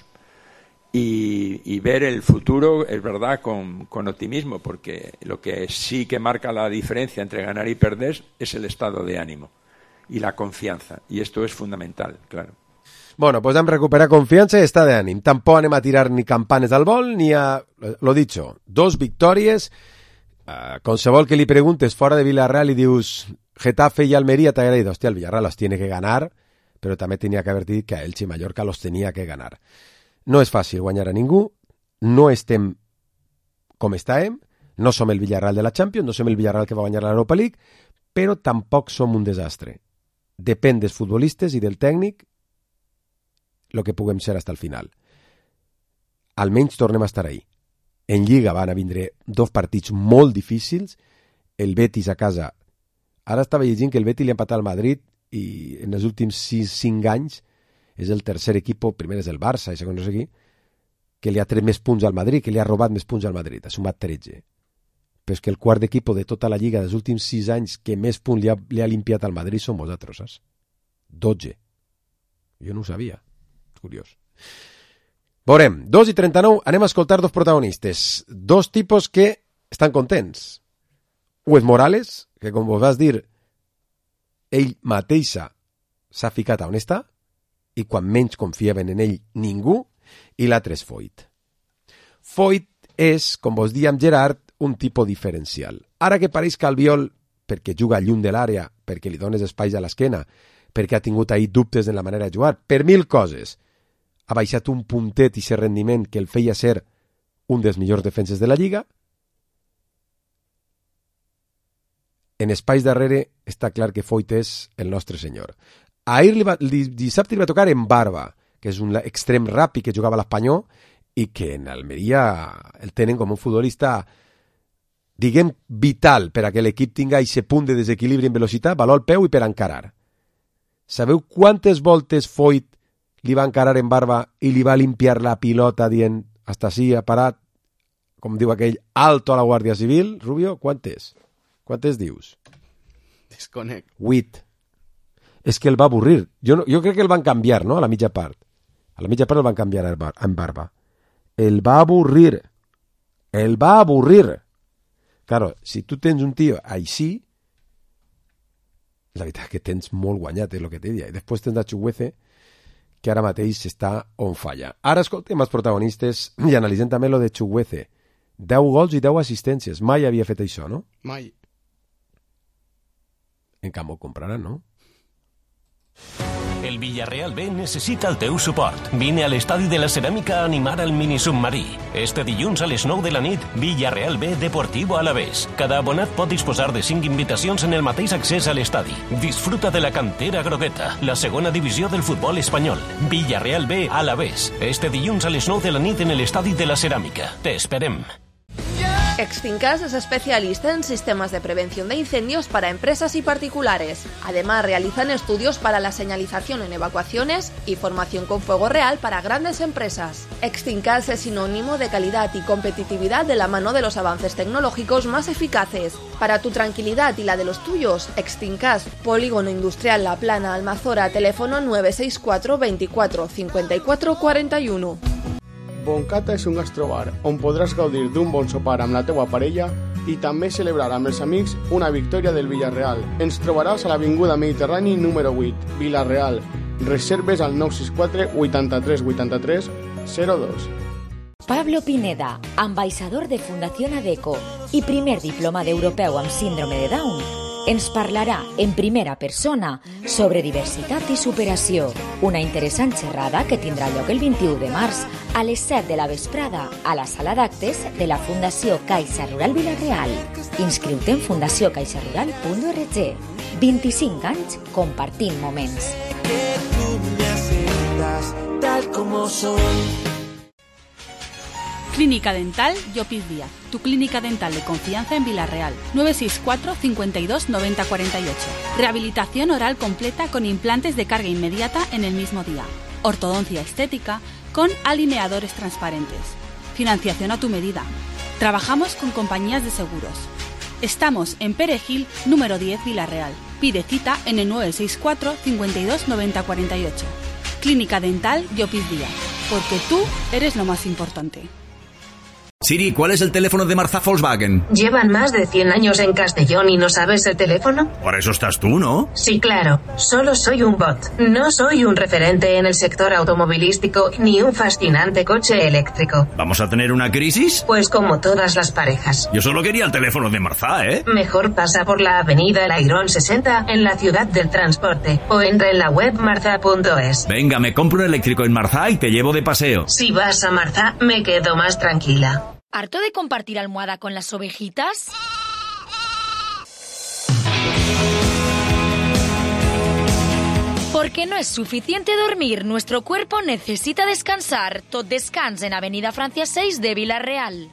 y ver el futuro, es verdad, con optimismo, porque lo que sí que marca la diferencia entre ganar y perder es el estado de ánimo y la confianza, y esto es fundamental, claro. Bueno, pues hem recuperat confiança i estat d'ànim. Tampoc anem a tirar ni campanes al vol ni a... Lo dicho, 2 victòries. Qualsevol que li preguntes fora de Villarreal i dius Getafe y Almería, te agraido. Hostia, el Villarreal los tiene que ganar, pero també tenia que haver dit que Elche i Mallorca los tenia que ganar. No és fàcil guanyar a ningú, no estem com estàvem, no som el Villarreal de la Champions, no som el Villarreal que va guanyar l'Europa League, però tampoc som un desastre. Depèn dels futbolistes i del tècnic el que puguem ser fins al final. Almenys tornem a estar ahí. En Lliga van a vindre 2 partits molt difícils, el Betis a casa. Ara estava llegint que el Betis li ha empatat al Madrid i en els últims 5 anys és el tercer equip, primer és el Barça i segon no sé qui, que li ha tret més punts al Madrid, que li ha robat més punts al Madrid, ha sumat 13. Però és que el quart equip de tota la Lliga dels últims 6 anys que més punts li ha limpiat al Madrid som vosaltres, saps? 12. Jo no ho sabia. Curiós. Veurem, 2:39, anem a escoltar 2 protagonistes, 2 tipus que estan contents. Un és Morales, que com vos vas dir, ell mateixa s'ha ficat on està, i quan menys confiaven en ell ningú, i l'altre és Foyt. Foyt és, com vos diem Gerard, un tipus diferencial. Ara que pareix que Albiol, perquè juga lluny de l'àrea, perquè li dones espais a l'esquena, perquè ha tingut ahir dubtes en la manera de jugar, per 1000 coses, ha baixat un puntet i ser rendiment que el feia ser un dels millors defenses de la Lliga. En espais darrere està clar que Foyt és el nostre senyor. Ahir dissabte li va tocar en Barba, que és un extrem ràpid que jugava a l'Espanyol i que en Almeria el tenen com un futbolista, diguem, vital per a que l'equip tinga aquest punt de desequilibri en velocitat, valor al peu i per encarar. Sabeu quantes voltes Foyt li va encarar en Barba i li va limpiar la pilota dient hasta així ha parat, com diu aquell, alto a la Guàrdia Civil? Rubio, quantes? Quantes dius? Desconec. 8. És que el va avorrir. Jo crec que el van canviar, no?, a la mitja part. A la mitja part el van canviar en Barba. El va avorrir. El va avorrir. Claro, si tu tens un tio així, la veritat que tens molt guanyat, és el que t'he dit. I després tens a Chukwueze, que ara mateix està on falla. Ara escoltem els protagonistes i analitzem també lo de Chukwueze. 10 gols i 10 assistències. Mai havia fet això, no? Mai. En canvi ho compraran, no? El Villarreal B necessita el teu suport. Vine a l'estadi de la Ceràmica a animar al minisubmarí. Este dilluns a les 9 de la nit, Villarreal B Deportivo Alavés. Cada abonat pot disposar de 5 invitacions en el mateix accés a l'estadi. Disfruta de la cantera grogueta, la segona divisió del futbol espanyol. Villarreal B Alavés. Este dilluns a les 9 de la nit en el estadi de la Ceràmica. Te esperem. Extincas es especialista en sistemas de prevención de incendios para empresas y particulares. Además, realizan estudios para la señalización en evacuaciones y formación con fuego real para grandes empresas. Extincas es sinónimo de calidad y competitividad de la mano de los avances tecnológicos más eficaces. Para tu tranquilidad y la de los tuyos, Extincas, Polígono Industrial La Plana, Almazora, teléfono 964 24 54 41. Boncata és un gastrobar on podràs gaudir d'un bon sopar amb la teua parella i també celebrar amb els amics una victòria del Villarreal. Ens trobaràs a l'Avinguda Mediterrani número 8, Villarreal. Reserves al 964 83 83 02. Pablo Pineda, ambaixador de Fundación ADECO i primer diplomat europeu amb síndrome de Down, ens parlarà en primera persona sobre diversitat i superació. Una interessant xerrada que tindrà lloc el 21 de març a les 7 de la vesprada a la sala d'actes de la Fundació Caixa Rural Vilareal. Inscriu-te en fundaciocaixarural.org. 25 anys compartint moments. Que tú me aceptas tal como soy. Clínica Dental Llopis Díaz, tu clínica dental de confianza en Vilareal. 964 52 90 48. Rehabilitación oral completa con implantes de carga inmediata en el mismo día. Ortodoncia estética con alineadores transparentes. Financiación a tu medida. Trabajamos con compañías de seguros. Estamos en Perejil, número 10, Vilareal. Pide cita en el 964 52 90 48. Clínica Dental Llopis Díaz, porque tú eres lo más importante. Siri, ¿cuál es el teléfono de Marza Volkswagen? ¿Llevan más de 100 años en Castellón y no sabes el teléfono? Por eso estás tú, ¿no? Sí, claro. Solo soy un bot. No soy un referente en el sector automovilístico ni un fascinante coche eléctrico. ¿Vamos a tener una crisis? Pues como todas las parejas. Yo solo quería el teléfono de Marza, ¿eh? Mejor pasa por la avenida El Airón 60 en la ciudad del transporte o entra en la web marza.es. Venga, me compro un eléctrico en Marza y te llevo de paseo. Si vas a Marza, me quedo más tranquila. ¿Harto de compartir almohada con las ovejitas? Porque no es suficiente dormir, nuestro cuerpo necesita descansar. Tot descans en Avenida Francia 6 de Vilareal.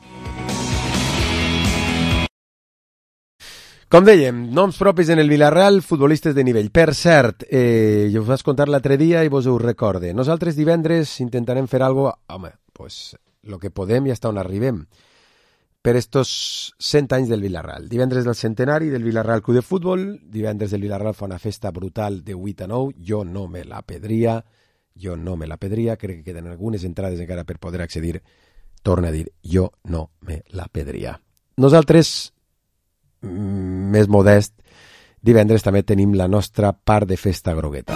Com dèiem, noms propis en el Vilareal, futbolistes de nivell. Per cert, jo us vaig contar l'altre dia i vos ho recorde. Nosaltres divendres intentarem fer alguna cosa, home, pues, lo que podem i hasta on arribem, per estos 100 anys del Vilareal. Divendres del centenari del Vilareal Club de Futbol, divendres del Vilareal fa una festa brutal de 8 a 9, jo no me la perdria, crec que queden algunes entrades encara per poder accedir, torna a dir, jo no me la perdria. Nosaltres, més modest, divendres també tenim la nostra part de festa grogueta.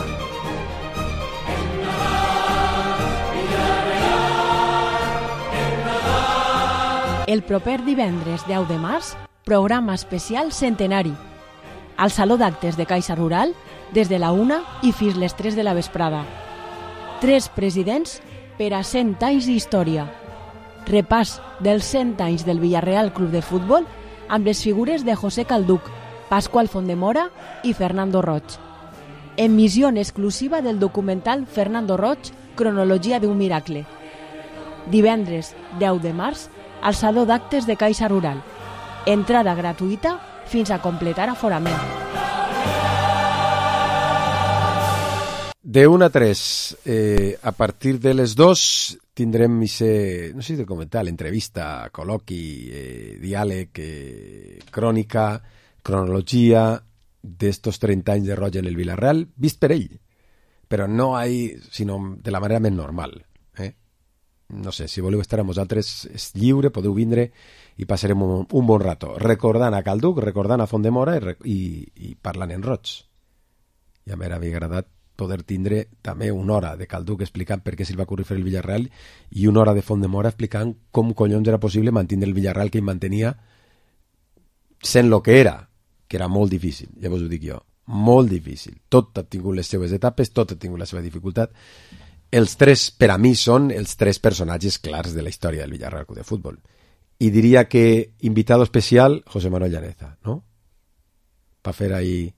El proper divendres 10 de març, programa especial centenari. Al Saló d'Actes de Caixa Rural, des de la 1 i fins les 3 de la vesprada. 3 presidents per a 100 anys d'història. Repàs dels 100 anys del Villarreal Club de Futbol amb les figures de José Calduc, Pascual Fondemora i Fernando Roig. Emissió exclusiva del documental Fernando Roig, Cronologia d'un miracle. Divendres 10 de març, al Saló d'Actes de Caixa Rural. Entrada gratuïta fins a completar aforament. De 1 a 3, a partir de les 2 tindrem ese, no sé si de comentar, entrevista, col·loqui, diàleg, crònica, cronologia d'estos 30 anys de Roig en el Vilareal, vist per ell, però no sinó de la manera més normal. No sé, si voleu estar amb vosaltres és lliure, podeu vindre i passarem un bon rato, recordant a Calduc, recordant a Fondemora i parlant en Roig. I a mi m'havia agradat poder tindre també una hora de Calduc explicant per què se'l va ocurrir fer el Villarreal i una hora de Fondemora explicant com collons era possible mantenir el Villarreal que ell mantenia sent lo que era molt difícil, ja vos ho dic jo. molt difícil. Tot ha tingut les seves etapes, tot ha tingut la seva dificultat. Els tres, per a mi, són els tres personatges clars de la història del Villarreal Club de Futbol. I diria que invitado especial, José Manuel Llaneza, ¿no? Per fer ahí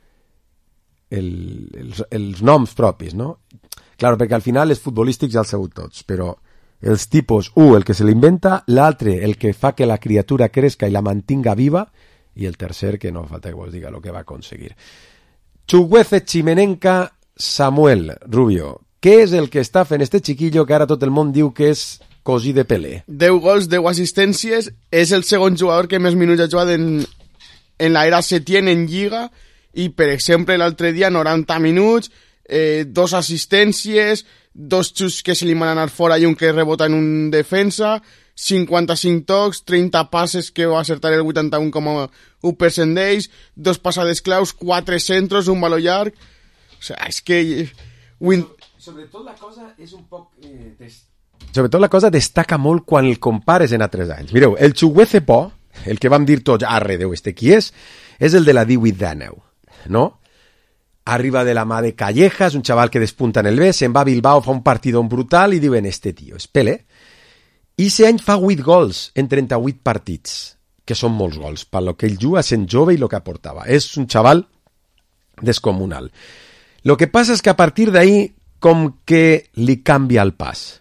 els noms propis, no? Claro, perquè al final els futbolístics ja els sabut tots, però els tipus, el que se l'inventa, l'altre, el que fa que la criatura crezca i la mantinga viva, i el tercer, que no falta que vos diga lo que va aconseguir. Chukwueze Chimenenka Samuel Rubio. Què és el que està fent este chiquillo que ara tot el món diu que és cosí de Pelé? 10 gols, 10 assistències, és el segon jugador que més minuts ha jugat en l'era Setién en Lliga, i per exemple l'altre dia 90 minuts, 2 assistències, 2 xuts que se li van anar fora i un que rebota en un defensa, 55 tocs, 30 passes que va acertar el 81,1% d'ells, 2 passades claus, 4 centros, un baló llarg. O sea, és que... Sobretot la cosa és un poc... Sobretot la cosa destaca molt quan el compares en altres anys. Mireu, el Chukwueze Po, el que vam dir tots, Déu, qui és el de la 18-19, no? Arriba de la mà de Callejas, un xaval que despunta en el B, se'n va a Bilbao, fa un partidón brutal i diuen, este tio és Pelé. I aquest any fa 8 gols en 38 partits, que són molts gols, per lo que ell juga sent jove i lo que aportava. És un xaval descomunal. Lo que passa és que a partir d'ahí, com que li canvia el pas.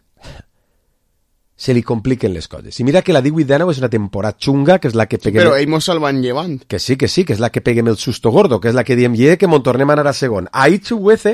Se li compliquen les coses. I mira que la 18-19 és una temporada xunga, que és la que peguem... Però ells mos el van llevant. Que sí, que és la que peguem el susto gordo, que és la que diem, que mon tornem a anar a segon. Ahí Chukwueze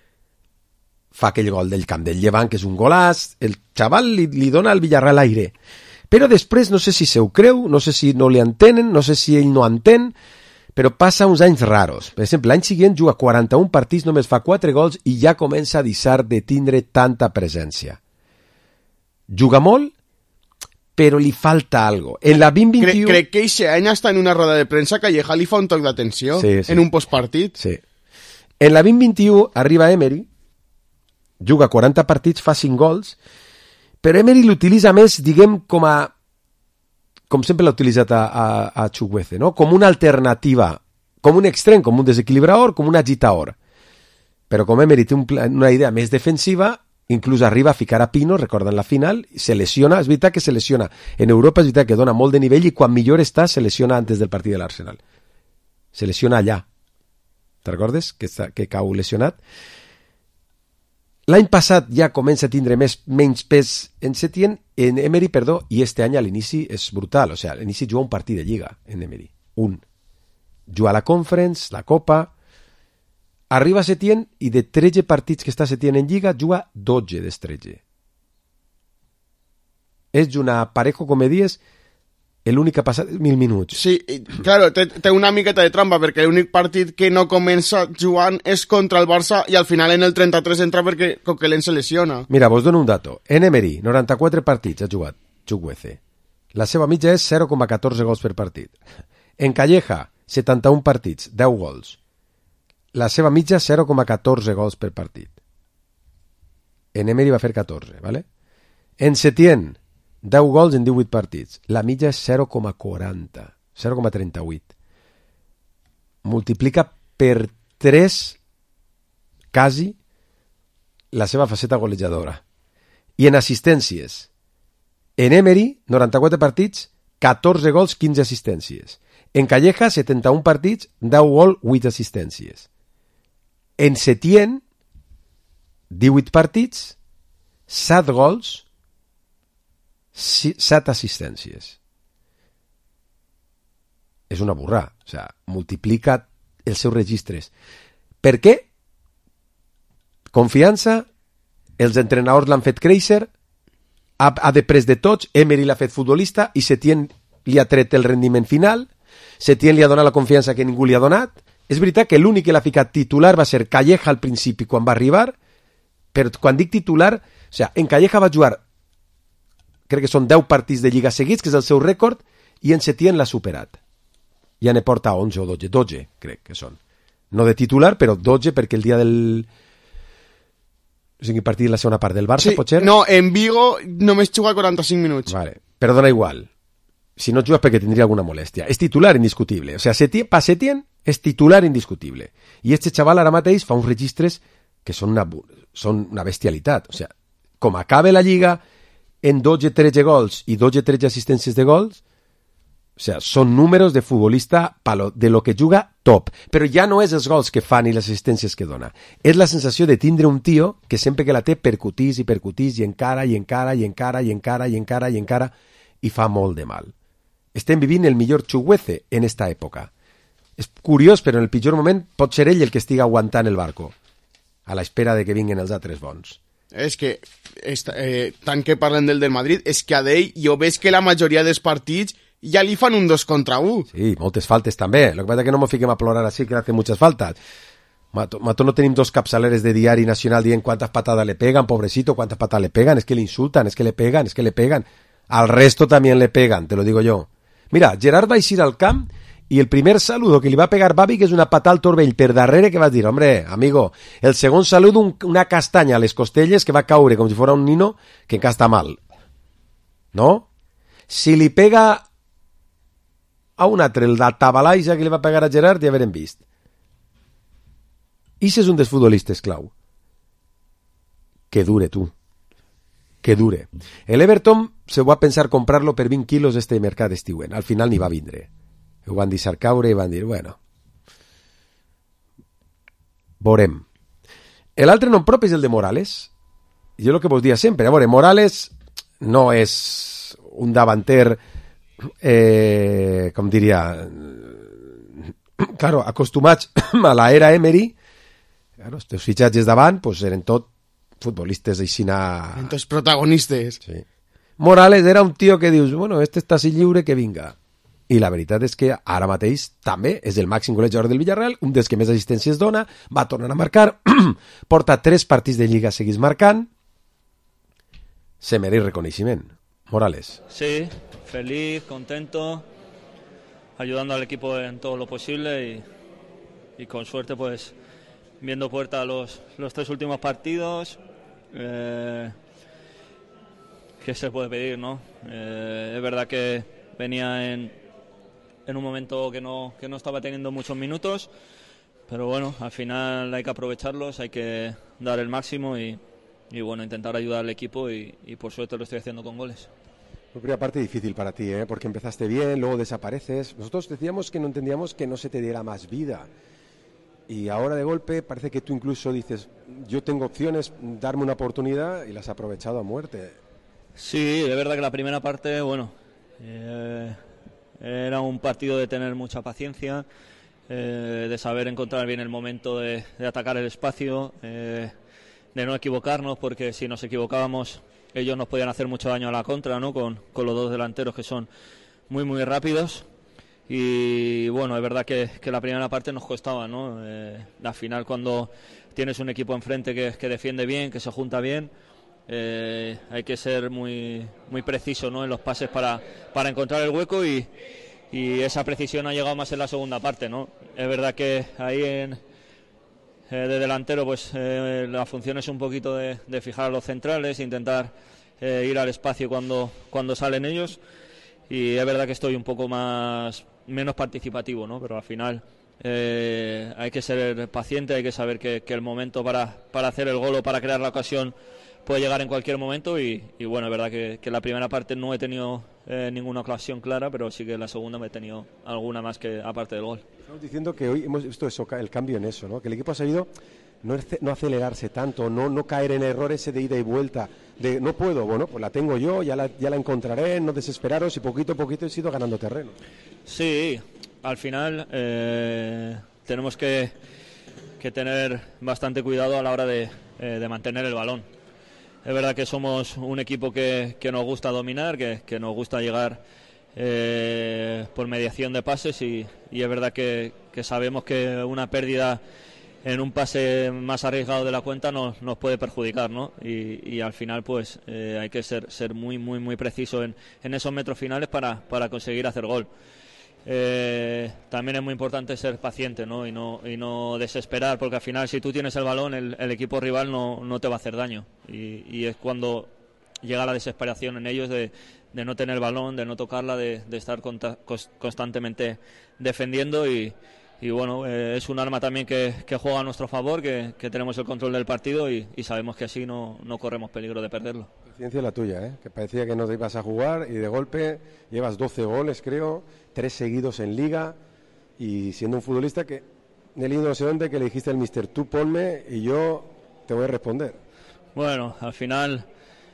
fa aquell gol del camp del Llevant, que és un golàs, el xaval li dona al Villarreal aire. Però després no sé si se ho creu, no sé si no li entenen, no sé si ell no entén, però passa uns anys raros. Per exemple, l'any següent juga 41 partits, només fa 4 gols i ja comença a deixar de tindre tanta presència. Juga molt, però li falta algo. En la 2021... Crec que aquest any està en una roda de premsa que Calleja li fa un toc d'atenció en un postpartit. Sí. En la 2021 arriba Emery, juga 40 partits, fa 5 gols, però Emery l'utilitza més, diguem, com sempre l'ha utilitzat a Chukwueze, no? Com una alternativa, com un extrem, com un desequilibrador, com un agitador. Però com Emery té una idea més defensiva, inclús arriba a ficar a Pino, recorden la final, se lesiona, és veritat que se lesiona. En Europa és veritat que dona molt de nivell i quan millor està se lesiona antes del partit de l'Arsenal. Se lesiona allà. Te recordes que cau lesionat? L'any passat ja comença a tindre menys pes en Emery, i este any a l'inici és brutal. O sigui, a l'inici juga un partit de Lliga en Emery. Juga la Conference, la Copa... Arriba a Setién i de 13 partits que està Setién en Lliga juga 12 dels 13. És una parejo, com dies, l'únic que ha passat 1.000 minuts. Sí, claro, té una miqueta de trampa perquè l'únic partit que no comença jugant és contra el Barça i al final en el 33 entra perquè Coquelin se lesiona. Mira, vos dono un dato. En Emery, 94 partits ha jugat Chukwueze. La seva mitja és 0,14 gols per partit. En Calleja, 71 partits, 10 gols. La seva mitja 0,14 gols per partit. En Emery va fer 14, ¿vale? En Setién, 10 gols en 18 partits. La mitja és 0,40, 0,38. Multiplica per 3 quasi la seva faceta golejadora. I en assistències, en Emery, 94 partits, 14 gols, 15 assistències. En Calleja, 71 partits, 10 gols, 8 assistències. En Setién, 18 partits, 7 gols, 7 assistències. És una burrà. O sigui, multiplica els seus registres. Per què? Confiança, els entrenadors l'han fet créixer, ha després de tots, Emery l'ha fet futbolista i Setién li ha tret el rendiment final, Setién li ha donat la confiança que ningú li ha donat. És veritat que l'únic que l'ha ficat titular va ser Calleja al principi quan va arribar, però quan dic titular, o sigui, en Calleja va jugar, crec que són 10 partits de Lliga seguits, que és el seu rècord, i en Setién l'ha superat. Ja ne porta 11 o 12 crec que són. No de titular, però 12 perquè el dia del... O sigui, partit de la segona part del Barça, sí, potser? No, en Vigo només juga 45 minuts. Vale, però dona igual. Si no jugues perquè tindria alguna molèstia. És titular indiscutible. O sigui, per Setién És titular indiscutible. I este xaval ara mateix fa uns registres que són una bestialitat. O sigui, com acaba la Lliga en 12-13 gols i 12-13 assistències de gols, o sigui, són números de futbolista de lo que juga top. Però ja no és els gols que fa ni les assistències que dona. És la sensació de tindre un tio que sempre que la té percutís i percutís i encara i encara i encara i encara i encara i encara i fa molt de mal. Estem vivint el millor Chukwueze en esta època. És curiós, però en el pitjor moment pot ser ell el que estigui aguantant el barco a l'espera de que vinguin els altres bons. És que, tant que parlen del Madrid, és que a d'ell jo veig que la majoria dels partits ja li fan un 2 contra 1. Sí, moltes faltes també. Lo que pasa es que no me fiquem a plorar así, que hace muchas faltas. Mato no tenim 2 capçaleres de diari nacional dient quantes patadas le pegan, pobrecito, quantas patadas le pegan, es que le insultan, es que le pegan, es que le pegan. Al resto también le pegan, te lo digo yo. Mira, Gerard va eixir al camp i el primer saludo que li va pegar Babi, que és una patada al torbell per darrere, que vas dir, hombre, amigo, el segon saludo, una castanya a les costelles que va caure com si fos un nino que encara està mal. No? Si li pega a un altre, el d'atabalaisa que li va pegar a Gerard, ja haurem vist. Ix és un dels futbolistes clau. Que dure, tu. Que dure. El Everton se va pensar comprarlo per 20 quilos este mercat estiuent. Al final ni va vindre. Ho van deixar caure i van dir, bueno, veurem. L'altre nom propi és el de Morales. Jo el que vos dia sempre, a veure, Morales no és un davanter, com diria, claro, acostumats a la era Emery, claro, els teus fitxatges davant pues, eren tot futbolistes aixina... Eren tots protagonistes. Sí. Morales era un tio que dius, bueno, este està així lliure, que vinga. I la veritat és que ara mateix també és el màxim golejador del Villarreal, un dels que més assistències dona, va tornar a marcar, porta 3 partits de Lliga seguits marcant, se mereix reconeixement. Morales. Sí, feliz, contento, ayudando al equipo en todo lo posible y con suerte pues viendo puerta los 3 últimos partidos. ¿Qué se puede pedir, no? Es verdad que venía en un momento que no estaba teniendo muchos minutos, pero bueno, al final hay que aprovecharlos, hay que dar el máximo y bueno, intentar ayudar al equipo y por suerte lo estoy haciendo con goles. La primera parte difícil para ti, porque empezaste bien, luego desapareces. Nosotros decíamos que no entendíamos que no se te diera más vida. Y ahora de golpe parece que tú incluso dices, yo tengo opciones, darme una oportunidad, y las has aprovechado a muerte. Sí, es verdad que la primera parte, bueno, era un partido de tener mucha paciencia, de saber encontrar bien el momento de atacar el espacio, de no equivocarnos, porque si nos equivocábamos ellos nos podían hacer mucho daño a la contra, ¿no? Con los 2 delanteros que son muy muy rápidos. Y bueno, es verdad que la primera parte nos costaba, ¿no? Al final, cuando tienes un equipo enfrente que defiende bien, que se junta bien, hay que ser muy muy preciso, ¿no? En los pases para encontrar el hueco y esa precisión ha llegado más en la segunda parte, ¿no? Es verdad que ahí de delantero pues la función es un poquito de fijar a los centrales, intentar ir al espacio cuando salen ellos, y es verdad que estoy un poco menos participativo, ¿no? Pero al final hay que ser paciente, hay que saber que el momento para hacer el gol o para crear la ocasión puede llegar en cualquier momento y bueno, es verdad que en la primera parte no he tenido ninguna ocasión clara, pero sí que en la segunda me he tenido alguna más que aparte del gol. Estamos diciendo que hoy hemos visto eso, el cambio en eso, ¿no? Que el equipo ha sabido no acelerarse tanto, no caer en errores ese de ida y vuelta, de no puedo, bueno, pues la tengo yo, ya la encontraré, no desesperaros, y poquito a poquito he ido ganando terreno. Sí, al final tenemos que tener bastante cuidado a la hora de mantener el balón. Es verdad que somos un equipo que nos gusta dominar, que nos gusta llegar por mediación de pases y es verdad que sabemos que una pérdida en un pase más arriesgado de la cuenta nos puede perjudicar, ¿no? Y al final pues hay que ser muy muy muy preciso en esos metros finales para conseguir hacer gol. También es muy importante ser paciente, ¿no? Y no desesperar, porque al final si tú tienes el balón el equipo rival no te va a hacer daño y es cuando llega la desesperación en ellos de no tener el balón, de no tocarla, de estar constantemente defendiendo y bueno, es un arma también que juega a nuestro favor, que tenemos el control del partido y sabemos que así no corremos peligro de perderlo. La ciencia es la tuya, que parecía que no te ibas a jugar y de golpe llevas 12 goles, creo, 3 seguidos en Liga, y siendo un futbolista que he leído no sé dónde que le dijiste al míster, tú ponme y yo te voy a responder. Bueno, al final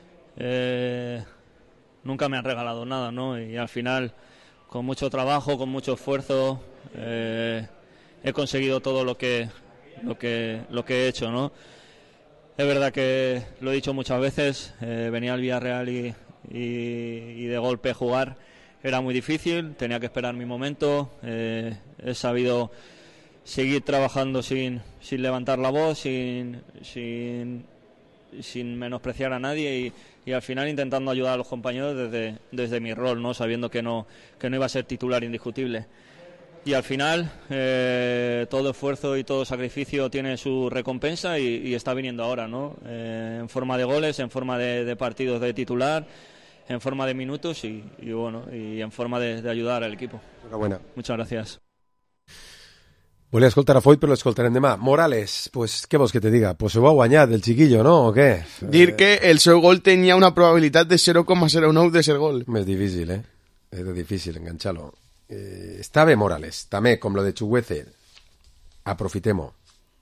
nunca me han regalado nada, ¿no? Y al final, con mucho trabajo, con mucho esfuerzo, he conseguido todo lo que he hecho, ¿no? Es verdad que lo he dicho muchas veces, venía al Villarreal y de golpe jugar era muy difícil, tenía que esperar mi momento, he sabido seguir trabajando sin levantar la voz, sin menospreciar a nadie y al final intentando ayudar a los compañeros desde mi rol, ¿no? Sabiendo que no iba a ser titular indiscutible. Y al final todo esfuerzo y todo sacrificio tiene su recompensa y está viniendo ahora, ¿no? En forma de goles, en forma de partidos de titular, en forma de minutos y bueno, y en forma de ayudar al equipo. Enhorabuena. Muchas gracias. Volia escoltar a Foyt, però l'escoltarem demà. Morales, pues, què vols que te diga? Pues ho ha guanyat el chiquillo, ¿no? O què? Dir que el seu gol tenia una probabilitat de 0,09 de ser gol. És difícil, És difícil enganxar-lo. Està bé Morales, també, com lo de Chukwueze. Aprofitemo.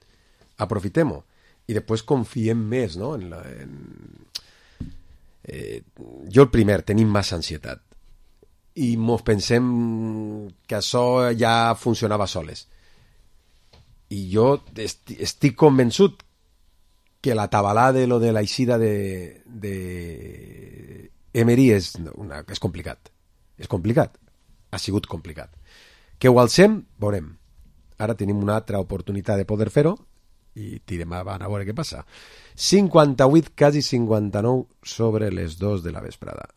I després confiem més, no? Jo el primer, tenim massa ansietat. I mos pensem que això ja funcionava soles. I jo estic convençut que la tabalà de lo de la eixida de Emery és complicat. És complicat. Ha sigut complicat. Que ho alcem, veurem. Ara tenim una altra oportunitat de poder fer-ho i tirem avant a veure què passa. 58, quasi 59 sobre les 2 de la vesprada.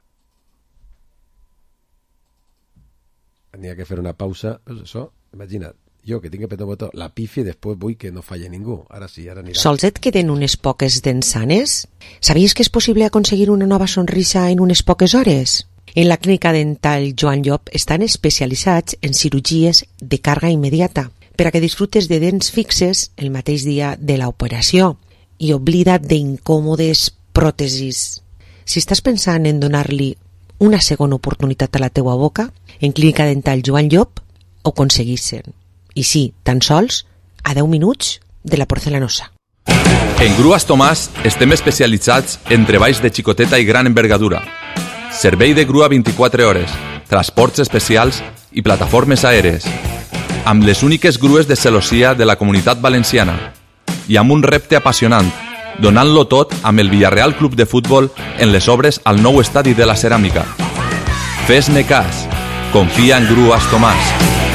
Tenia que fer una pausa, però això, imagina't. Jo, que tinc que petar un botó, la pifi, després vull que no falle ningú. Ara sí, ara anirà. Sols et queden unes poques dents sanes? Sabies que és possible aconseguir una nova sonrisa en unes poques hores? En la clínica dental Joan Llop estan especialitzats en cirurgies de càrrega immediata per a que disfrutes de dents fixes el mateix dia de l'operació i oblida't d'incòmodes pròtesis. Si estàs pensant en donar-li una segona oportunitat a la teua boca, en clínica dental Joan Llop ho aconseguissin. I sí, tan sols a 10 minuts de la porcelanosa. En Grues Tomàs estem especialitzats en treballs de xicoteta i gran envergadura. Servei de grua 24 hores, transports especials i plataformes aèries. Amb les úniques grues de celossia de la Comunitat Valenciana. I amb un repte apassionant, donant-lo tot amb el Villarreal Club de Futbol en les obres al nou estadi de la Ceràmica. Fes-ne cas. Confia en Grues Tomàs.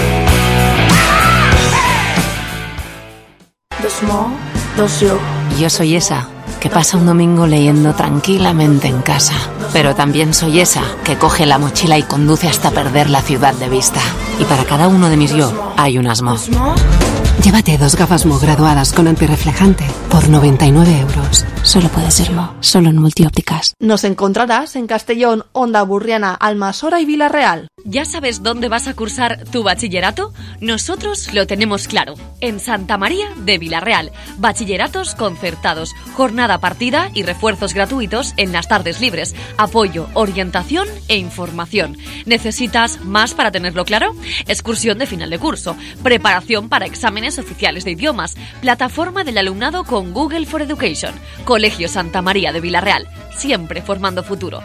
Yo soy esa que pasa un domingo leyendo tranquilamente en casa. Pero también soy esa que coge la mochila y conduce hasta perder la ciudad de vista. Y para cada uno de mis yo hay un asmo. Llévate 2 gafas Mo graduadas con antirreflejante por 99 euros. Solo puede serlo, solo en Multiópticas. Nos encontrarás en Castellón, Onda Burriana, Almasora y Villarreal. ¿Ya sabes dónde vas a cursar tu bachillerato? Nosotros lo tenemos claro. En Santa María de Villarreal. Bachilleratos concertados, jornada partida y refuerzos gratuitos en las tardes libres. Apoyo, orientación e información. ¿Necesitas más para tenerlo claro? Excursión de final de curso. Preparación para exámenes oficiales de idiomas. Plataforma del alumnado con Google for Education. Colegio Santa María de Villarreal. Siempre formando futuro.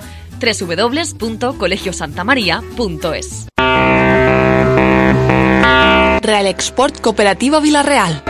www.colegiosantamaria.es. Real Export Cooperativa Villarreal.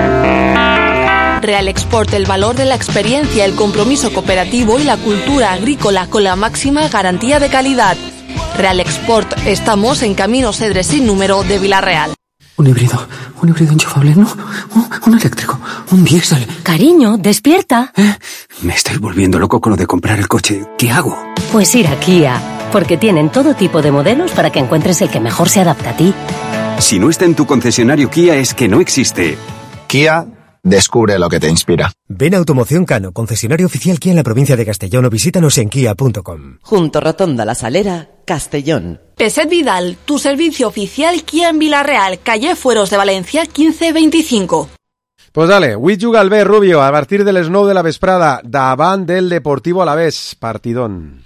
Real Export, el valor de la experiencia, el compromiso cooperativo y la cultura agrícola con la máxima garantía de calidad. Real Export, estamos en Camino Cedres sin número de Villarreal. Un híbrido enchufable, ¿no? Un eléctrico, un diésel. Cariño, despierta. Me estoy volviendo loco con lo de comprar el coche. ¿Qué hago? Pues ir a Kia, porque tienen todo tipo de modelos para que encuentres el que mejor se adapta a ti. Si no está en tu concesionario Kia es que no existe. Kia, descubre lo que te inspira. Ven a Automoción Cano, concesionario oficial Kia en la provincia de Castellón, o visítanos en kia.com. Junto Rotonda La Salera, Castellón. Peset Vidal, tu servicio oficial Kia en Vila-real, calle Fueros de Valencia, 1525. Pues dale, avui juga el B, Rubio, a partir de les 9 de la vesprada, davant del Deportivo Alavés. Partidón.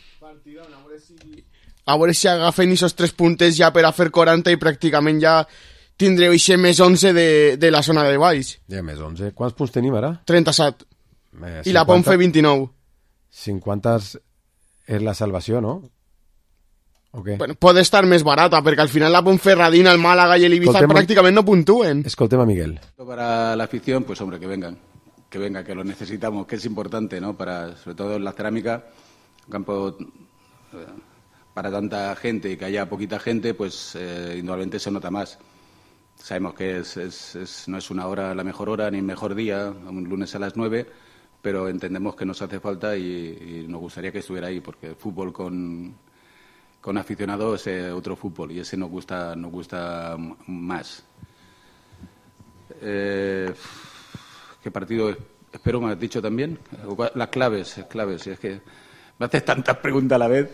A veure si agafen aquests 3 puntes ja per a fer 40 i pràcticament ja tindreu eixe més 11 de la zona de baix. Ja més 11. Quants punts tenim ara? 37. I la Ponfe 29. 50 és la salvació, no? Okay. Bueno, pot estar més barata, perquè al final la Ponferradina, el Málaga i el Ibiza prácticamente no puntúen. Escoltem a Miguel. Para la afición, pues hombre, que vengan, que lo necesitamos, que es importante, ¿no? Sobre todo en la cerámica, un campo para tanta gente y que haya poquita gente, pues indudablemente se nota más. Sabemos que no es una hora la mejor hora ni el mejor día, un lunes a las 9, pero entendemos que nos hace falta y nos gustaría que estuviera ahí, porque el fútbol con aficionados es otro fútbol y ese nos gusta más. ¿Qué partido espero? Me has dicho también. Las claves, y es que me haces tantas preguntas a la vez.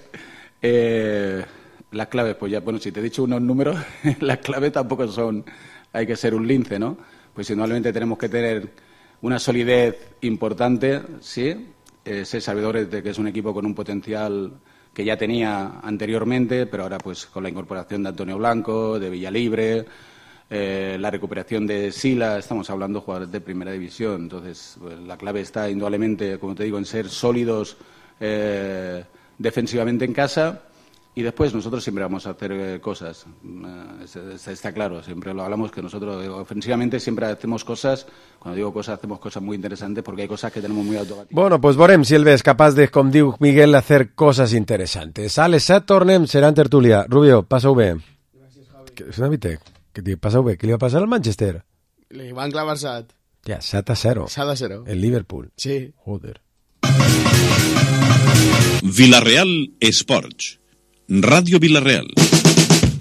Las claves, pues ya, bueno, si te he dicho unos números, las claves tampoco hay que ser un lince, ¿no? Pues indudablemente tenemos que tener una solidez importante, sí, ser sabedores de que es un equipo con un potencial que ya tenía anteriormente, pero ahora pues con la incorporación de Antonio Blanco, de Villalibre, la recuperación de Sila, estamos hablando de jugadores de primera división, entonces pues, la clave está indudablemente, como te digo, en ser sólidos defensivamente en casa y después nosotros siempre vamos a hacer cosas, está claro, siempre lo hablamos que nosotros ofensivamente siempre hacemos cosas, cuando digo cosas hacemos cosas muy interesantes porque hay cosas que tenemos muy automáticas. Bueno, pues veurem si el B és capaç de, com diu Miguel, hacer cosas interesantes. A les 7 tornem, serà en tertúlia. Rubio, passa-ho bé. Gràcies, Javi. És una mica, passa-ho bé. Què li va passar al Manchester? Li van clavar 7. Ja, 7-0. 7-0. El Liverpool. Sí. Joder. Vila-real Esports. Ràdio Vila-real.